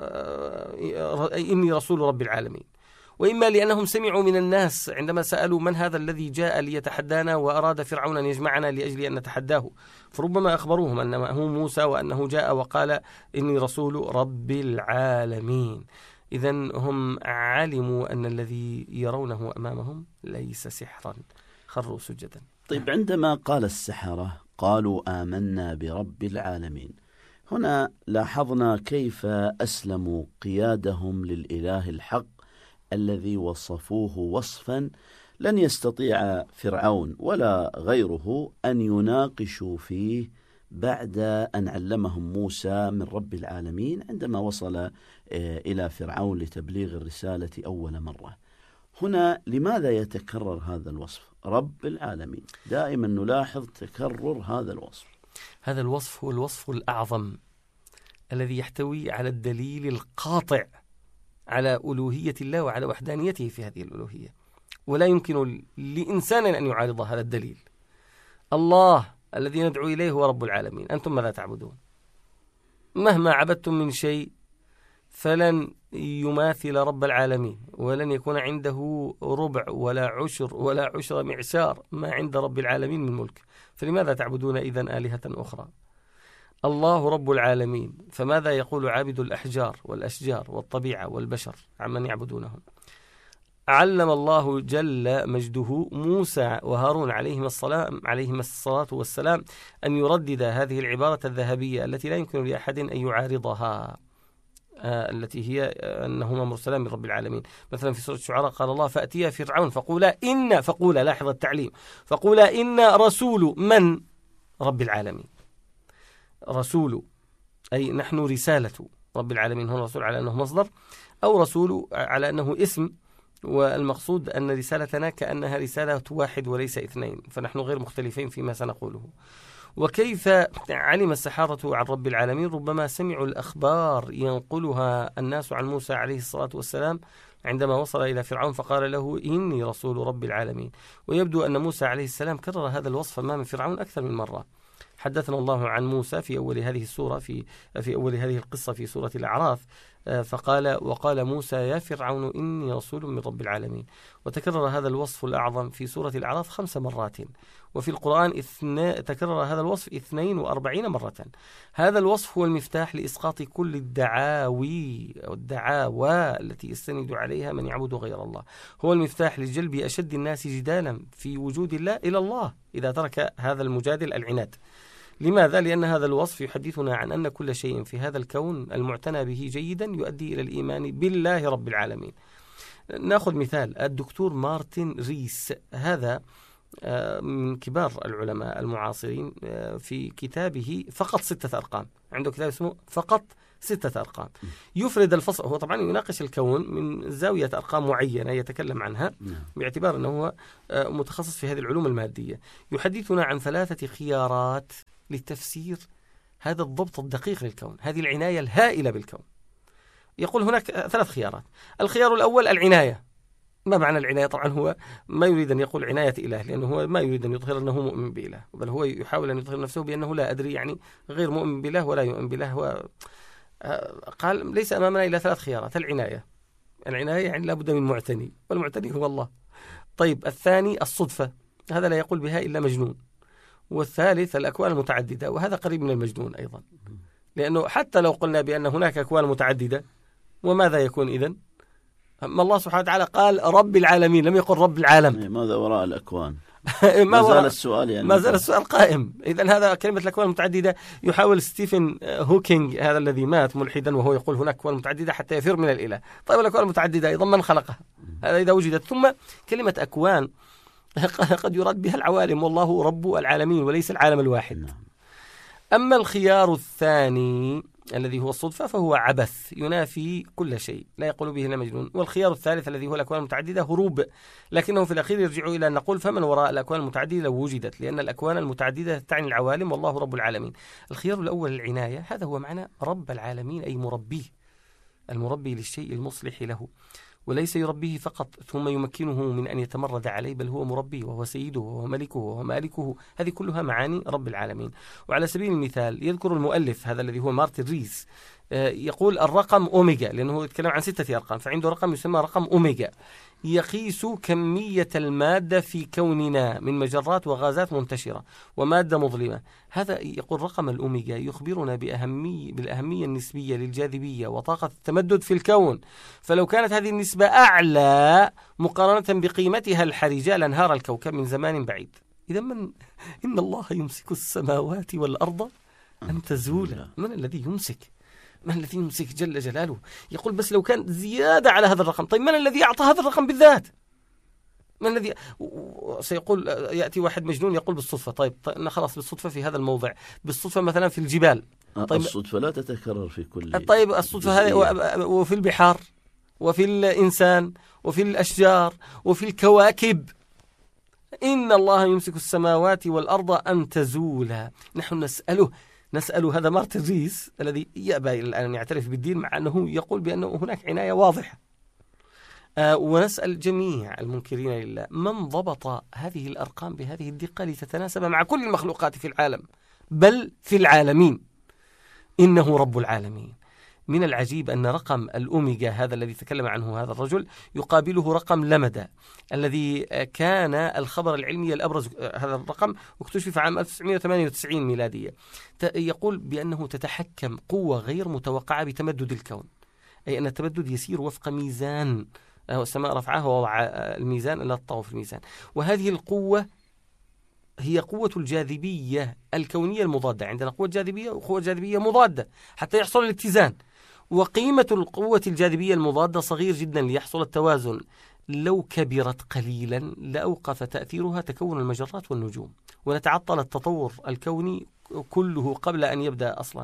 إني رسول رب العالمين، وإما لأنهم سمعوا من الناس عندما سألوا من هذا الذي جاء ليتحدانا وأراد فرعون أن يجمعنا لأجل أن نتحداه، فربما أخبروهم أنه هو موسى وأنه جاء وقال إني رسول رب العالمين. إذن هم علموا أن الذي يرونه أمامهم ليس سحرا، خروا سجدا. طيب، عندما قال السحرة قالوا آمنا برب العالمين، هنا لاحظنا كيف أسلموا قيادهم للإله الحق الذي وصفوه وصفا لن يستطيع فرعون ولا غيره أن يناقشوا فيه بعد أن علمهم موسى من رب العالمين عندما وصل إلى فرعون لتبليغ الرسالة أول مرة. هنا لماذا يتكرر هذا الوصف رب العالمين؟ دائما نلاحظ تكرر هذا الوصف. هذا الوصف هو الوصف الأعظم الذي يحتوي على الدليل القاطع على ألوهية الله وعلى وحدانيته في هذه الألوهية، ولا يمكن لإنسان أن يعارض هذا الدليل. الله الذي ندعو إليه هو رب العالمين، أنتم ماذا تعبدون؟ مهما عبدتم من شيء فلن يماثل رب العالمين، ولن يكون عنده ربع ولا عشر ولا عشر معشار ما عند رب العالمين من ملك، فلماذا تعبدون إذن آلهة أخرى؟ الله رب العالمين، فماذا يقول عابد الأحجار والأشجار والطبيعة والبشر عمن يعبدونهم؟ علم الله جل مجده موسى وهارون عليهما الصلاة والسلام أن يردد هذه العبارة الذهبية التي لا يمكن لأحد أن يعارضها، التي هي أنهما مرسلان من رب العالمين. مثلا في سورة الشعراء قال الله فأتيا فرعون فقولا لاحظ التعليم، فقولا إن رسول من رب العالمين. رسول أي نحن رسالة رب العالمين، هو رسول على أنه مصدر أو رسول على أنه اسم، والمقصود أن رسالتنا كأنها رسالة واحد وليس اثنين، فنحن غير مختلفين فيما سنقوله. وكيف علم السحرة عن رب العالمين؟ ربما سمعوا الأخبار ينقلها الناس عن موسى عليه الصلاة والسلام عندما وصل إلى فرعون فقال له إني رسول رب العالمين. ويبدو أن موسى عليه السلام كرر هذا الوصف أمام فرعون أكثر من مرة. حدثنا الله عن موسى في أول هذه السورة في أول هذه القصة في سورة الأعراف، وقال موسى يا فرعون إني رسول من رب العالمين. وتكرر هذا الوصف الأعظم في سورة الأعراف 5 مرات، وفي القرآن تكرر هذا الوصف 42 مرة. هذا الوصف هو المفتاح لإسقاط كل الدعاوى التي يستند عليها من يعبد غير الله، هو المفتاح لجلب أشد الناس جدالا في وجود الله إلى الله إذا ترك هذا المجادل العناد. لماذا؟ لأن هذا الوصف يحدثنا عن أن كل شيء في هذا الكون المعتنى به جيدا يؤدي إلى الإيمان بالله رب العالمين. نأخذ مثال الدكتور مارتن ريس، هذا من كبار العلماء المعاصرين في كتابه فقط 6 أرقام، عنده كتاب اسمه فقط 6 أرقام، يفرد الفصل. هو طبعا يناقش الكون من زاوية أرقام معينة يتكلم عنها باعتبار أنه هو متخصص في هذه العلوم المادية. يحدثنا عن 3 خيارات لتفسير هذا الضبط الدقيق للكون، هذه العناية الهائلة بالكون. يقول هناك 3 خيارات. الخيار الأول العناية. ما معنى العناية؟ طبعا هو ما يريد أن يقول عناية إله، لأنه هو ما يريد أن يظهر أنه مؤمن بإله، بل هو يحاول أن يظهر نفسه بأنه لا أدري، يعني غير مؤمن بإله ولا يؤمن بإله. هو قال ليس أمامنا إلا 3 خيارات. العناية يعني لابد من معتني، والمعتني هو الله. طيب الثاني الصدفة، هذا لا يقول بها إلا مجنون. والثالث الأكوان المتعددة، وهذا قريب من المجنون أيضا، لأنه حتى لو قلنا بأن هناك أكوان متعددة، وماذا يكون إذن؟ أما الله سبحانه وتعالى قال رب العالمين، لم يقل رب العالم. ماذا وراء الأكوان؟ ما زال السؤال يعني ما زال السؤال قائم. إذن هذا كلمة الأكوان المتعددة يحاول ستيفن هوكينج هذا الذي مات ملحدا وهو يقول هناك أكوان متعددة حتى يفر من الإله. طيب الأكوان المتعددة أيضا من خلقها؟ هذا إذا وجدت. ثم كلمة أكوان قد يراد بها العوالم، والله رب العالمين وليس العالم الواحد. أما الخيار الثاني الذي هو الصدفة فهو عبث ينافي كل شيء، لا يقول به إلا مجنون. والخيار الثالث الذي هو الأكوان المتعددة هروب، لكنه في الأخير يرجع إلى أن نقول فمن وراء الأكوان المتعددة لو وجدت، لأن الأكوان المتعددة تعني العوالم والله رب العالمين. الخيار الأول العناية، هذا هو معنى رب العالمين، أي مربيه، المربي للشيء المصلح له، وليس يربيه فقط ثم يمكنه من أن يتمرد عليه، بل هو مربيه وهو سيده وهو ملكه وهو مالكه. هذه كلها معاني رب العالمين. وعلى سبيل المثال يذكر المؤلف هذا الذي هو مارتن ريس، يقول الرقم أوميجا، لأنه يتكلم عن 6 أرقام، فعنده رقم يسمى رقم أوميجا، يقيس كمية المادة في كوننا من مجرات وغازات منتشرة ومادة مظلمة. هذا يقول رقم الأوميجا يخبرنا بالأهمية النسبية للجاذبية وطاقة التمدد في الكون، فلو كانت هذه النسبة أعلى مقارنة بقيمتها الحرجة لانهار الكوكب من زمان بعيد. إذا إن الله يمسك السماوات والأرض أن تزولا. من الذي يمسك؟ من الذي يمسك جل جلاله؟ يقول بس لو كان زيادة على هذا الرقم. طيب من الذي أعطى هذا الرقم بالذات؟ من الذي سيقول؟ يأتي واحد مجنون يقول بالصدفة. طيب خلاص بالصدفة في هذا الموضع، بالصدفة مثلا في الجبال. طيب الصدفة لا تتكرر في كل. طيب الصدفة هذه وفي البحار وفي الإنسان وفي الأشجار وفي الكواكب. إن الله يمسك السماوات والأرض أن تزولا. نحن نسأل هذا مارتن ريس الذي يأبى الآن أن يعترف بالدين، مع أنه يقول بأنه هناك عناية واضحة. ونسأل جميع المنكرين لله من ضبط هذه الأرقام بهذه الدقة لتتناسب مع كل المخلوقات في العالم بل في العالمين. إنه رب العالمين. من العجيب أن رقم الأوميجا هذا الذي تكلم عنه هذا الرجل يقابله رقم لمدة الذي كان الخبر العلمي الأبرز. هذا الرقم اكتشف عام 1998 ميلادية. يقول بأنه تتحكم قوة غير متوقعة بتمدد الكون، أي أن التمدد يسير وفق ميزان السماء رفعه ووضع الميزان لا تطغوا في الميزان. وهذه القوة هي قوة الجاذبية الكونية المضادة. عندنا قوة جاذبية وقوة جاذبية مضادة حتى يحصل الاتزان، وقيمة القوة الجاذبية المضادة صغير جدا ليحصل التوازن. لو كبرت قليلا لأوقف تأثيرها تكون المجرات والنجوم ولتعطل التطور الكوني كله قبل أن يبدأ أصلا.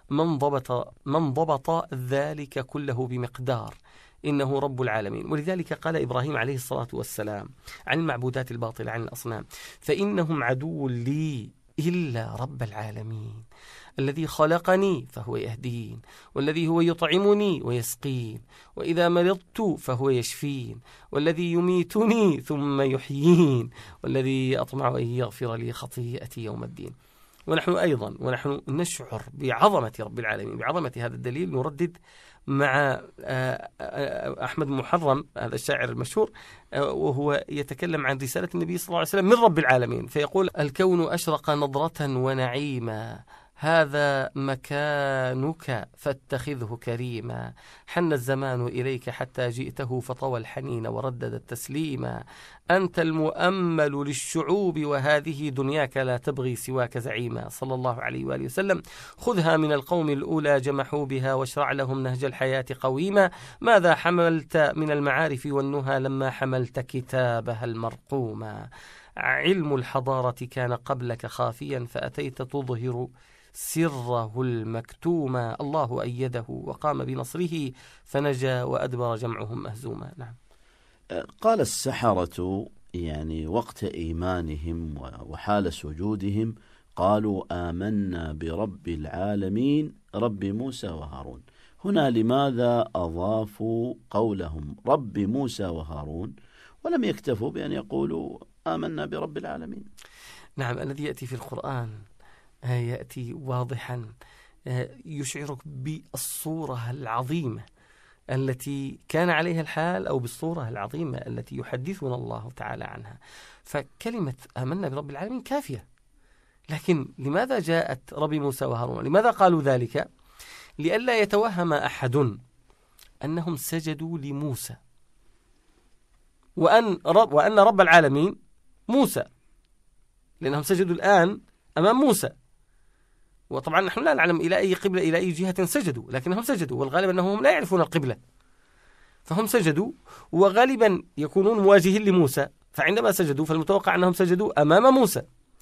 من ضبط ذلك كله بمقدار إنه رب العالمين. ولذلك قال إبراهيم عليه الصلاة والسلام عن المعبودات الباطلة عن الأصنام: فإنهم عدو لي إلا رب العالمين الذي خلقني فهو يهدين، والذي هو يطعمني ويسقين، وإذا مرضت فهو يشفين، والذي يميتني ثم يحيين، والذي أطمع أن يغفر لي خطيئتي يوم الدين. ونحن نشعر بعظمة رب العالمين، بعظمة هذا الدليل. نردد مع أحمد محرم هذا الشاعر المشهور، وهو يتكلم عن رسالة النبي صلى الله عليه وسلم من رب العالمين، فيقول: الكون أشرق نضرة ونعيما، هذا مكانك فاتخذه كريما، حن الزمان إليك حتى جئته فطوى الحنين وردد التسليما، أنت المؤمل للشعوب وهذه دنياك لا تبغي سواك زعيما. صلى الله عليه وآله وسلم. خذها من القوم الأولى جمحوا بها واشرع لهم نهج الحياة قويما، ماذا حملت من المعارف والنهى لما حملت كتابها المرقوما. علم الحضارة كان قبلك خافيا فأتيت تظهر سره المكتوم الله أيده وقام بنصره فنجا وأدبر جمعهم مهزوما. نعم. قال السحرة يعني وقت إيمانهم وحال سجودهم قالوا آمنا برب العالمين رب موسى وهارون. هنا لماذا أضافوا قولهم رب موسى وهارون ولم يكتفوا بأن يقولوا آمنا برب العالمين؟ نعم، الذي يأتي في القرآن يأتي واضحا يشعرك بالصورة العظيمة التي كان عليها الحال أو بالصورة العظيمة التي يحدثنا الله تعالى عنها. فكلمة آمنا برب العالمين كافية، لكن لماذا جاءت رب موسى وهارون؟ لماذا قالوا ذلك؟ لئلا يتوهم أحد أنهم سجدوا لموسى وأن رب العالمين موسى، لأنهم سجدوا الآن أمام موسى، وطبعا نحن لا نعلم إلى أي قبلة إلى أي جهة سجدوا، لكنهم سجدوا، والغالب أنهم لا يعرفون القبلة، فهم سجدوا وغالبا يكونون مواجهين لموسى، فعندما سجدوا فالمتوقع أنهم سجدوا أمام موسى،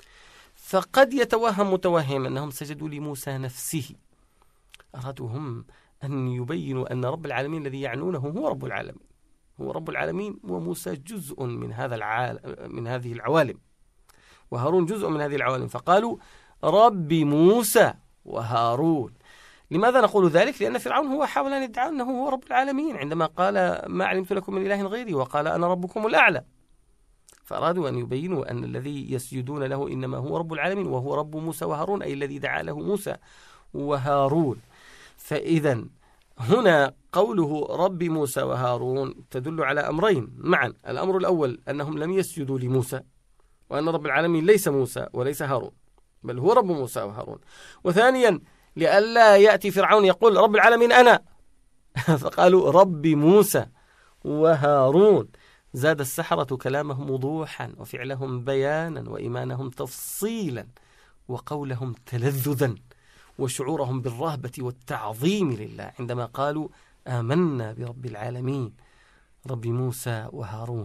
فقد يتوهم متوهم أنهم سجدوا لموسى نفسه. أرادوا هم أن يبينوا أن رب العالمين الذي يعنونه هو رب العالمين، هو رب العالمين، وموسى جزء من هذه العوالم، وهارون جزء من هذه العوالم، فقالوا رب موسى وهارون. لماذا نقول ذلك؟ لأن فرعون هو حاول أن يدعي أنه هو رب العالمين عندما قال ما علمت لكم من إله غيري وقال أنا ربكم الأعلى، فأرادوا أن يبينوا أن الذي يسجدون له إنما هو رب العالمين وهو رب موسى وهارون، أي الذي دعا له موسى وهارون. فإذا هنا قوله رب موسى وهارون تدل على أمرين معا. الأمر الأول أنهم لم يسجدوا لموسى، وأن رب العالمين ليس موسى وليس هارون، بل هو رب موسى وهارون. وثانيا لئلا يأتي فرعون يقول رب العالمين أنا فقالوا رب موسى وهارون. زاد السحرة كلامهم وضوحا وفعلهم بيانا وإيمانهم تفصيلا وقولهم تلذذا وشعورهم بالرهبة والتعظيم لله عندما قالوا آمنا برب العالمين رب موسى وهارون.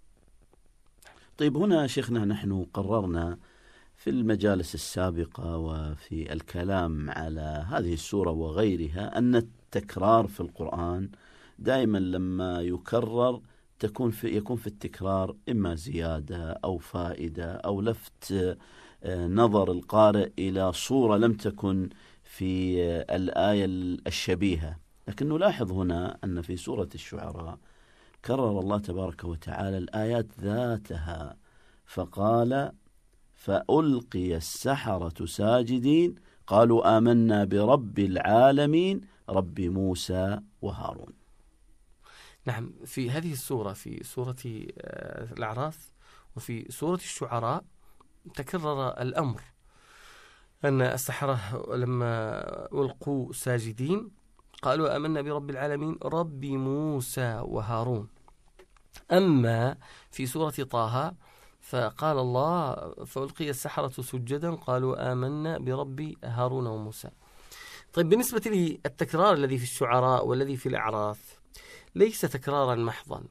طيب هنا شيخنا نحن قررنا في المجالس السابقة وفي الكلام على هذه السورة وغيرها أن التكرار في القرآن دائما لما يكرر يكون في التكرار إما زيادة أو فائدة أو لفت نظر القارئ إلى صورة لم تكن في الآية الشبيهة. لكن نلاحظ هنا أن في سورة الشعراء كرر الله تبارك وتعالى الآيات ذاتها، فقال فألقي السحرة ساجدين قالوا آمنا برب العالمين رب موسى وهارون. نعم، في هذه السورة، في سورة الأعراف وفي سورة الشعراء تكرر الأمر أن السحرة لما ألقوا ساجدين قالوا آمنا برب العالمين رب موسى وهارون. أما في سورة طه فقال الله فألقي السحرة سجدا قالوا آمنا برب هارون وموسى. طيب بالنسبة للتكرار الذي في الشعراء والذي في الأعراف ليس تكرارا محضا،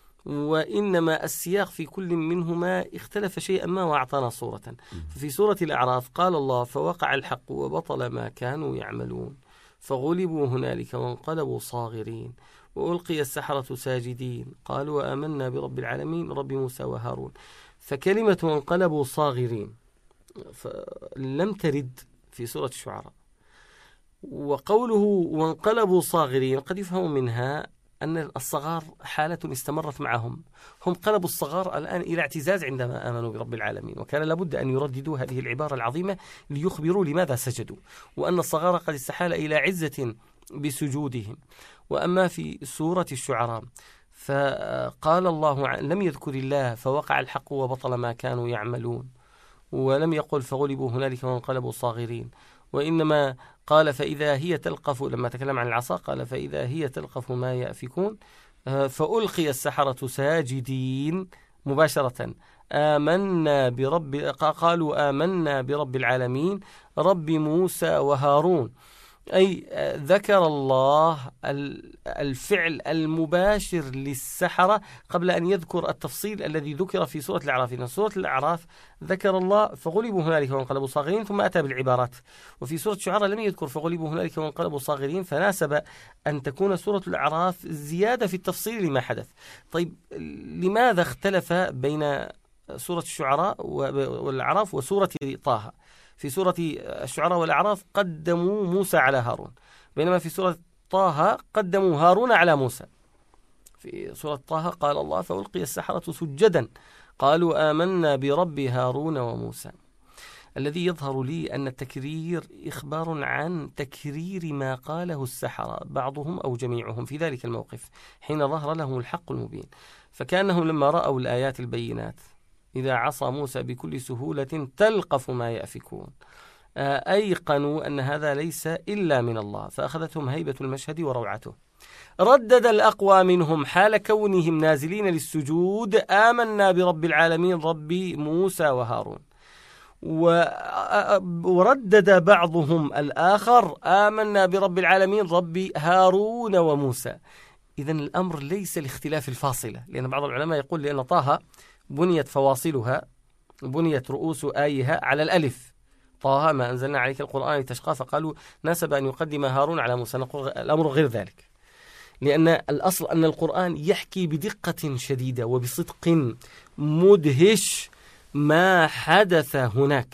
وإنما السياق في كل منهما اختلف شيئا ما وأعطانا صورة. ففي سورة الأعراف قال الله فوقع الحق وبطل ما كانوا يعملون فغلبوا هنالك وانقلبوا صاغرين وألقي السحرة ساجدين قالوا آمنا برب العالمين رب موسى وهارون. فكلمة وانقلبوا صاغرين لم ترد في سورة الشعراء، وقوله وانقلبوا صاغرين قد يفهم منها أن الصغار حالة استمرت معهم، هم قلبوا الصغار الآن إلى اعتزاز عندما آمنوا برب العالمين، وكان لابد أن يرددوا هذه العبارة العظيمة ليخبروا لماذا سجدوا، وأن الصغار قد استحال إلى عزة بسجودهم. وأما في سورة الشعراء فقال الله لم يذكر الله فوقع الحق وبطل ما كانوا يعملون، ولم يقل فغلبوا هنالك وانقلبوا صاغرين، وإنما قال فإذا هي تلقف، لما تكلم عن العصا قال فإذا هي تلقف ما يأفكون، فألقي السحرة ساجدين مباشرة آمنا برب، قالوا آمنا برب العالمين رب موسى وهارون. أي ذكر الله الفعل المباشر للسحرة قبل أن يذكر التفصيل الذي ذكر في سورة الأعراف. إن سورة الأعراف ذكر الله فغلبوا هنالك وانقلبوا صاغرين ثم أتى بالعبارات، وفي سورة الشعراء لم يذكر فغلبوا هنالك وانقلبوا صاغرين، فناسب أن تكون سورة الأعراف زيادة في التفصيل لما حدث. طيب لماذا اختلف بين سورة الشعراء والأعراف وسورة طه؟ في سورة الشعراء والأعراف قدموا موسى على هارون، بينما في سورة طه قدموا هارون على موسى. في سورة طه قال الله فألقي السحرة سجدا قالوا آمنا برب هارون وموسى. الذي يظهر لي أن التكرير إخبار عن تكرير ما قاله السحرة بعضهم أو جميعهم في ذلك الموقف حين ظهر لهم الحق المبين، فكأنهم لما رأوا الآيات البينات إذا عصى موسى بكل سهولة تلقف ما يأفكون أيقنوا أن هذا ليس إلا من الله، فأخذتهم هيبة المشهد وروعته. ردد الأقوى منهم حال كونهم نازلين للسجود آمنا برب العالمين رب موسى وهارون، وردد بعضهم الآخر آمنا برب العالمين رب هارون وموسى. إذن الأمر ليس لاختلاف الفاصلة، لأن بعض العلماء يقول لأن طه بنيت فواصلها بنيت رؤوس آيها على الألف، طه ما أنزلنا عليك القرآن لتشقى، فقالوا ناسب أن يقدم هارون على موسى. نقول الأمر غير ذلك، لأن الأصل أن القرآن يحكي بدقة شديدة وبصدق مدهش ما حدث هناك،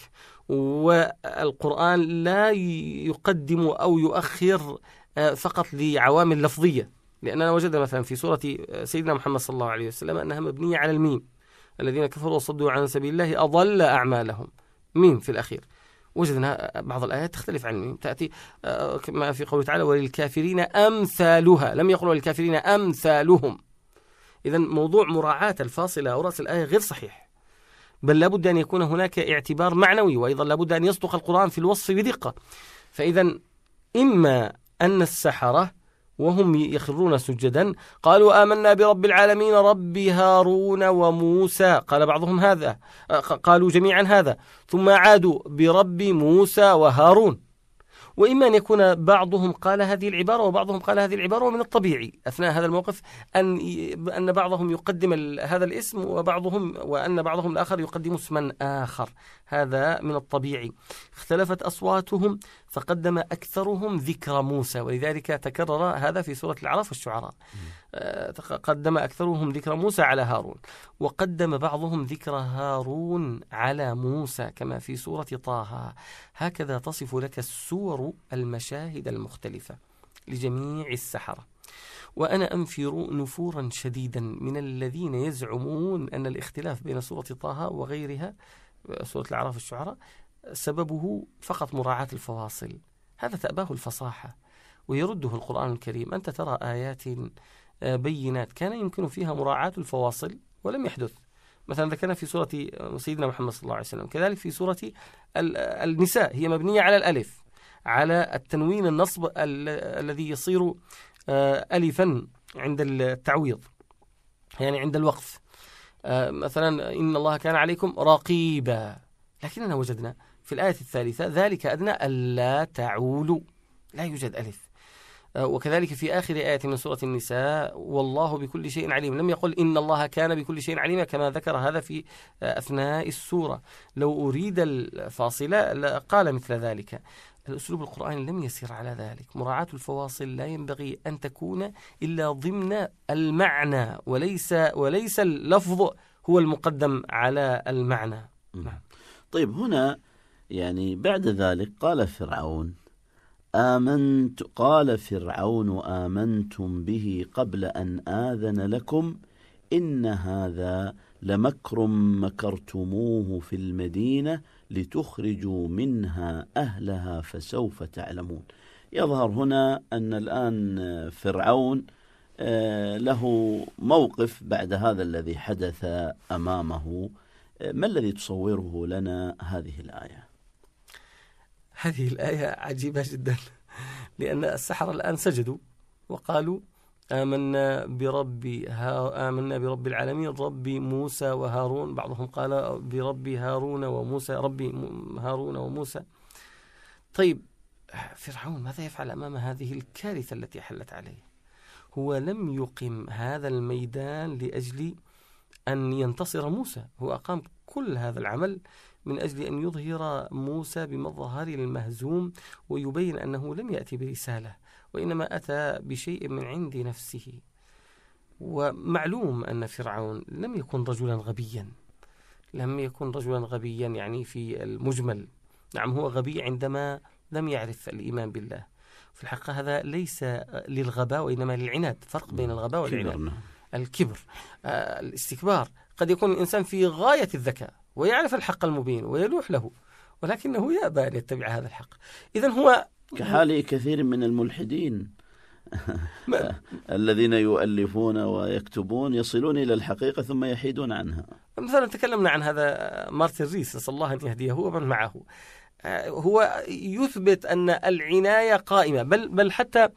والقرآن لا يقدم أو يؤخر فقط لعوامل لفظية. لأننا وجدنا مثلا في سورة سيدنا محمد صلى الله عليه وسلم أنها مبنية على الميم، الذين كفروا وصدوا عن سبيل الله أضل أعمالهم، ميم في الأخير. وجدنا بعض الآيات تختلف عن الميم، تأتي كما في قوله تعالى وللكافرين أمثالها، لم يقولوا للكافرين أمثالهم. إذن موضوع مراعاة الفاصلة أو رأس الآية غير صحيح، بل لابد أن يكون هناك اعتبار معنوي، وأيضا لابد أن يصدق القرآن في الوصف بدقة. فإذا إما أن السحرة وهم يخرون سجدا قالوا آمنا برب العالمين رب هارون وموسى، قال بعضهم هذا، قالوا جميعا هذا، ثم عادوا برب موسى وهارون. وإما أن يكون بعضهم قال هذه العبارة وبعضهم قال هذه العبارة، ومن الطبيعي أثناء هذا الموقف أن بعضهم يقدم هذا الاسم وأن بعضهم الآخر يقدم اسما آخر، هذا من الطبيعي. اختلفت أصواتهم فقدم أكثرهم ذكر موسى، ولذلك تكرر هذا في سورة الأعراف والشعراء، قدم أكثرهم ذكر موسى على هارون، وقدم بعضهم ذكر هارون على موسى كما في سورة طه. هكذا تصف لك السور المشاهد المختلفة لجميع السحرة. وأنا أنفر نفورا شديدا من الذين يزعمون أن الاختلاف بين سورة طه وغيرها سورة الأعراف والشعراء سببه فقط مراعاة الفواصل. هذا تأباه الفصاحة ويرده القرآن الكريم. أنت ترى آيات بينات كان يمكن فيها مراعاة الفواصل ولم يحدث. مثلا ذكرنا في سورة سيدنا محمد صلى الله عليه وسلم، كذلك في سورة النساء هي مبنية على الألف، على التنوين النصب الذي يصير ألفا عند التعويض، يعني عند الوقف. مثلا إن الله كان عليكم رقيبا، لكننا وجدنا في الآية الثالثة ذلك أدنى ألا تعولوا، لا يوجد ألف. وكذلك في آخر آية من سورة النساء والله بكل شيء عليم، لم يقل إن الله كان بكل شيء عليما كما ذكر هذا في أثناء السورة. لو أريد الفاصلة قال مثل ذلك. الأسلوب القرآني لم يسير على ذلك. مراعاة الفواصل لا ينبغي أن تكون إلا ضمن المعنى، وليس اللفظ هو المقدم على المعنى. طيب هنا يعني بعد ذلك قال فرعون آمنتم به قبل أن آذن لكم إن هذا لمكر مكرتموه في المدينة لتخرجوا منها أهلها فسوف تعلمون. يظهر هنا أن الآن فرعون له موقف بعد هذا الذي حدث أمامه. ما الذي تصوره لنا هذه الآية؟ هذه الآية عجيبة جدا، لأن السحرة الآن سجدوا وقالوا آمنا برب العالمين رب موسى وهارون، بعضهم قال برب هارون وموسى، رب هارون وموسى. طيب فرعون ماذا يفعل أمام هذه الكارثة التي حلت عليه؟ هو لم يقم هذا الميدان لأجل أن ينتصر موسى، هو أقام كل هذا العمل من أجل أن يظهر موسى بمظهر المهزوم ويبين أنه لم يأتي برسالة وإنما أتى بشيء من عند نفسه. ومعلوم أن فرعون لم يكن رجلا غبيا يعني في المجمل. نعم هو غبي عندما لم يعرف الإيمان بالله. في الحقيقة هذا ليس للغباء وإنما للعناد، فرق بين الغباء والعناد. الكبر، الاستكبار. قد يكون الإنسان في غاية الذكاء ويعرف الحق المبين ويلوح له، ولكنه يأبى أن يتبع هذا الحق. إذن هو كحال كثير من الملحدين الذين يؤلفون ويكتبون يصلون إلى الحقيقة ثم يحيدون عنها. مثلا تكلمنا عن هذا مارتن ريس، نسأل الله أن يهديه ومن معه. هو يثبت أن العناية قائمة، بل حتى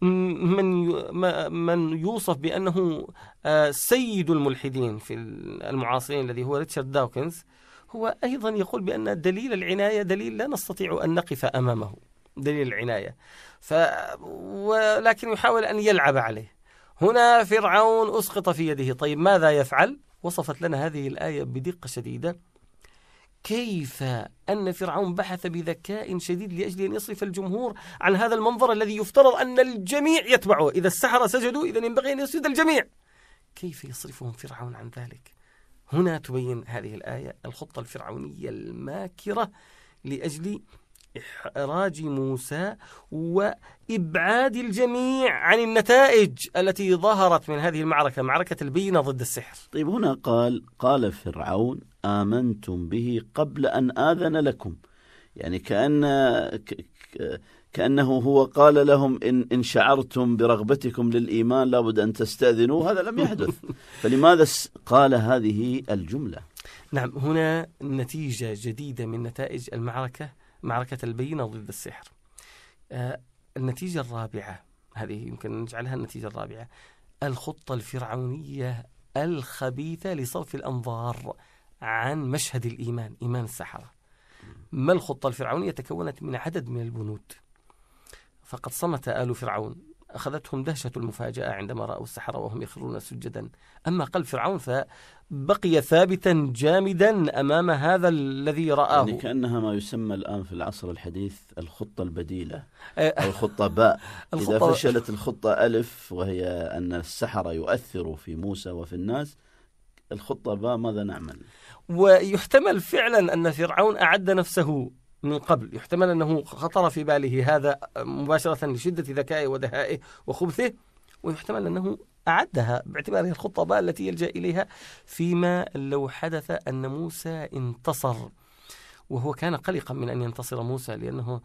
من يوصف بأنه سيد الملحدين في المعاصرين الذي هو ريتشارد داوكنز، هو أيضا يقول بأن دليل العناية دليل لا نستطيع أن نقف أمامه، دليل العناية، ولكن يحاول أن يلعب عليه. هنا فرعون أسقط في يده. طيب ماذا يفعل؟ وصفت لنا هذه الآية بدقة شديدة كيف أن فرعون بحث بذكاء شديد لأجل أن يصرف الجمهور عن هذا المنظر الذي يفترض أن الجميع يتبعه. إذا السحرة سجدوا إذن ينبغي أن يسجد الجميع. كيف يصرفهم فرعون عن ذلك؟ هنا تبين هذه الآية الخطة الفرعونية الماكرة لأجل إحراج موسى وإبعاد الجميع عن النتائج التي ظهرت من هذه المعركة، معركة البينة ضد السحر. طيب هنا قال فرعون آمنتم به قبل أن آذن لكم، يعني كأنه هو قال لهم إن شعرتم برغبتكم للإيمان لابد أن تستأذنوا. هذا لم يحدث، فلماذا قال هذه الجملة؟ نعم هنا نتيجة جديدة من نتائج المعركة، معركة البينة ضد السحر. النتيجة الرابعة، هذه يمكن نجعلها النتيجة الرابعة، الخطة الفرعونية الخبيثة لصرف الأنظار عن مشهد الإيمان، إيمان السحرة. ما الخطة الفرعونية؟ تكونت من عدد من البنود. فقد صمت آل فرعون، أخذتهم دهشة المفاجأة عندما رأوا السحرة وهم يخرون سجدا. أما قلب فرعون فبقي ثابتا جامدا أمام هذا الذي رآه. يعني كأنها ما يسمى الآن في العصر الحديث الخطة البديلة أو الخطة باء. إذا فشلت الخطة ألف وهي أن السحرة يؤثروا في موسى وفي الناس، الخطة باء ماذا نعمل؟ ويحتمل فعلا أن فرعون أعد نفسه من قبل، يحتمل أنه خطر في باله هذا مباشرة لشدة ذكائه ودهائه وخبثه، ويحتمل أنه أعدها باعتباره الخطة باء التي يلجأ إليها فيما لو حدث أن موسى انتصر. وهو كان قلقا من أن ينتصر موسى، لأنه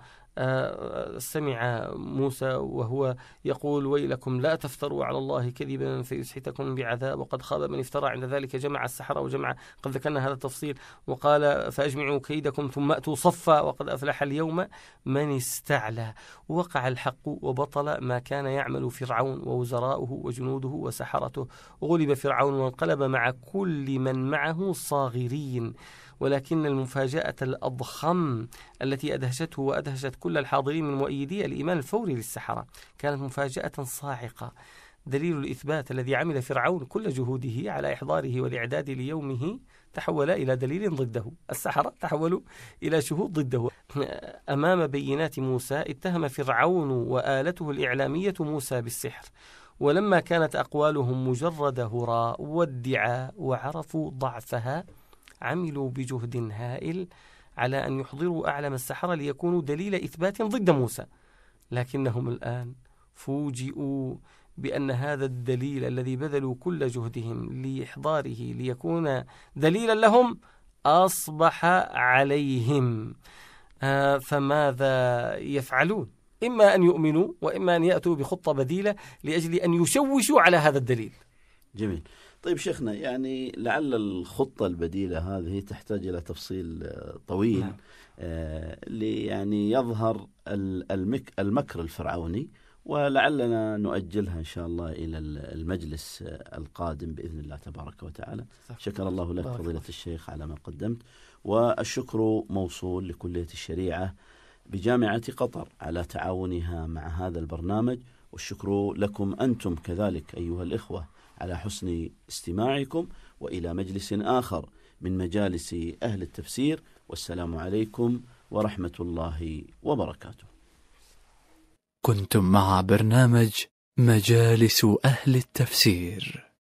سمع موسى وهو يقول ويلكم لا تفتروا على الله كذبا فيسحتكم بعذاب وقد خاب من افترى. عند ذلك جمع السحرة وجمع، قد ذكرنا هذا التفصيل، وقال فأجمعوا كيدكم ثم أتوا صفا وقد أفلح اليوم من استعلى. وقع الحق وبطل ما كان يعمل فرعون ووزراؤه وجنوده وسحرته. غلب فرعون وانقلب مع كل من معه صاغرين. ولكن المفاجأة الأضخم التي أدهشته وأدهشت كل الحاضرين من مؤيدي الإيمان الفوري للسحرة كانت مفاجأة صاعقة. دليل الإثبات الذي عمل فرعون كل جهوده على إحضاره والإعداد ليومه تحول إلى دليل ضده. السحرة تحولوا إلى شهود ضده. أمام بينات موسى اتهم فرعون وآلته الإعلامية موسى بالسحر، ولما كانت أقوالهم مجرد هراء وادعاء وعرفوا ضعفها عملوا بجهد هائل على أن يحضروا أعلم السحرة ليكونوا دليل إثبات ضد موسى. لكنهم الآن فوجئوا بأن هذا الدليل الذي بذلوا كل جهدهم لإحضاره ليكون دليلا لهم أصبح عليهم. فماذا يفعلون؟ إما أن يؤمنوا وإما أن يأتوا بخطة بديلة لأجل أن يشوشوا على هذا الدليل. جميل. طيب شيخنا، يعني لعل الخطة البديلة هذه تحتاج إلى تفصيل طويل. نعم. يعني يظهر المكر الفرعوني، ولعلنا نؤجلها إن شاء الله إلى المجلس القادم بإذن الله تبارك وتعالى. شكر الله لك فضيلة الشيخ على ما قدمت، والشكر موصول لكلية الشريعة بجامعة قطر على تعاونها مع هذا البرنامج، والشكر لكم أنتم كذلك أيها الإخوة على حسن استماعكم، وإلى مجلس آخر من مجالس أهل التفسير، والسلام عليكم ورحمة الله وبركاته. كنتم مع برنامج مجالس أهل التفسير.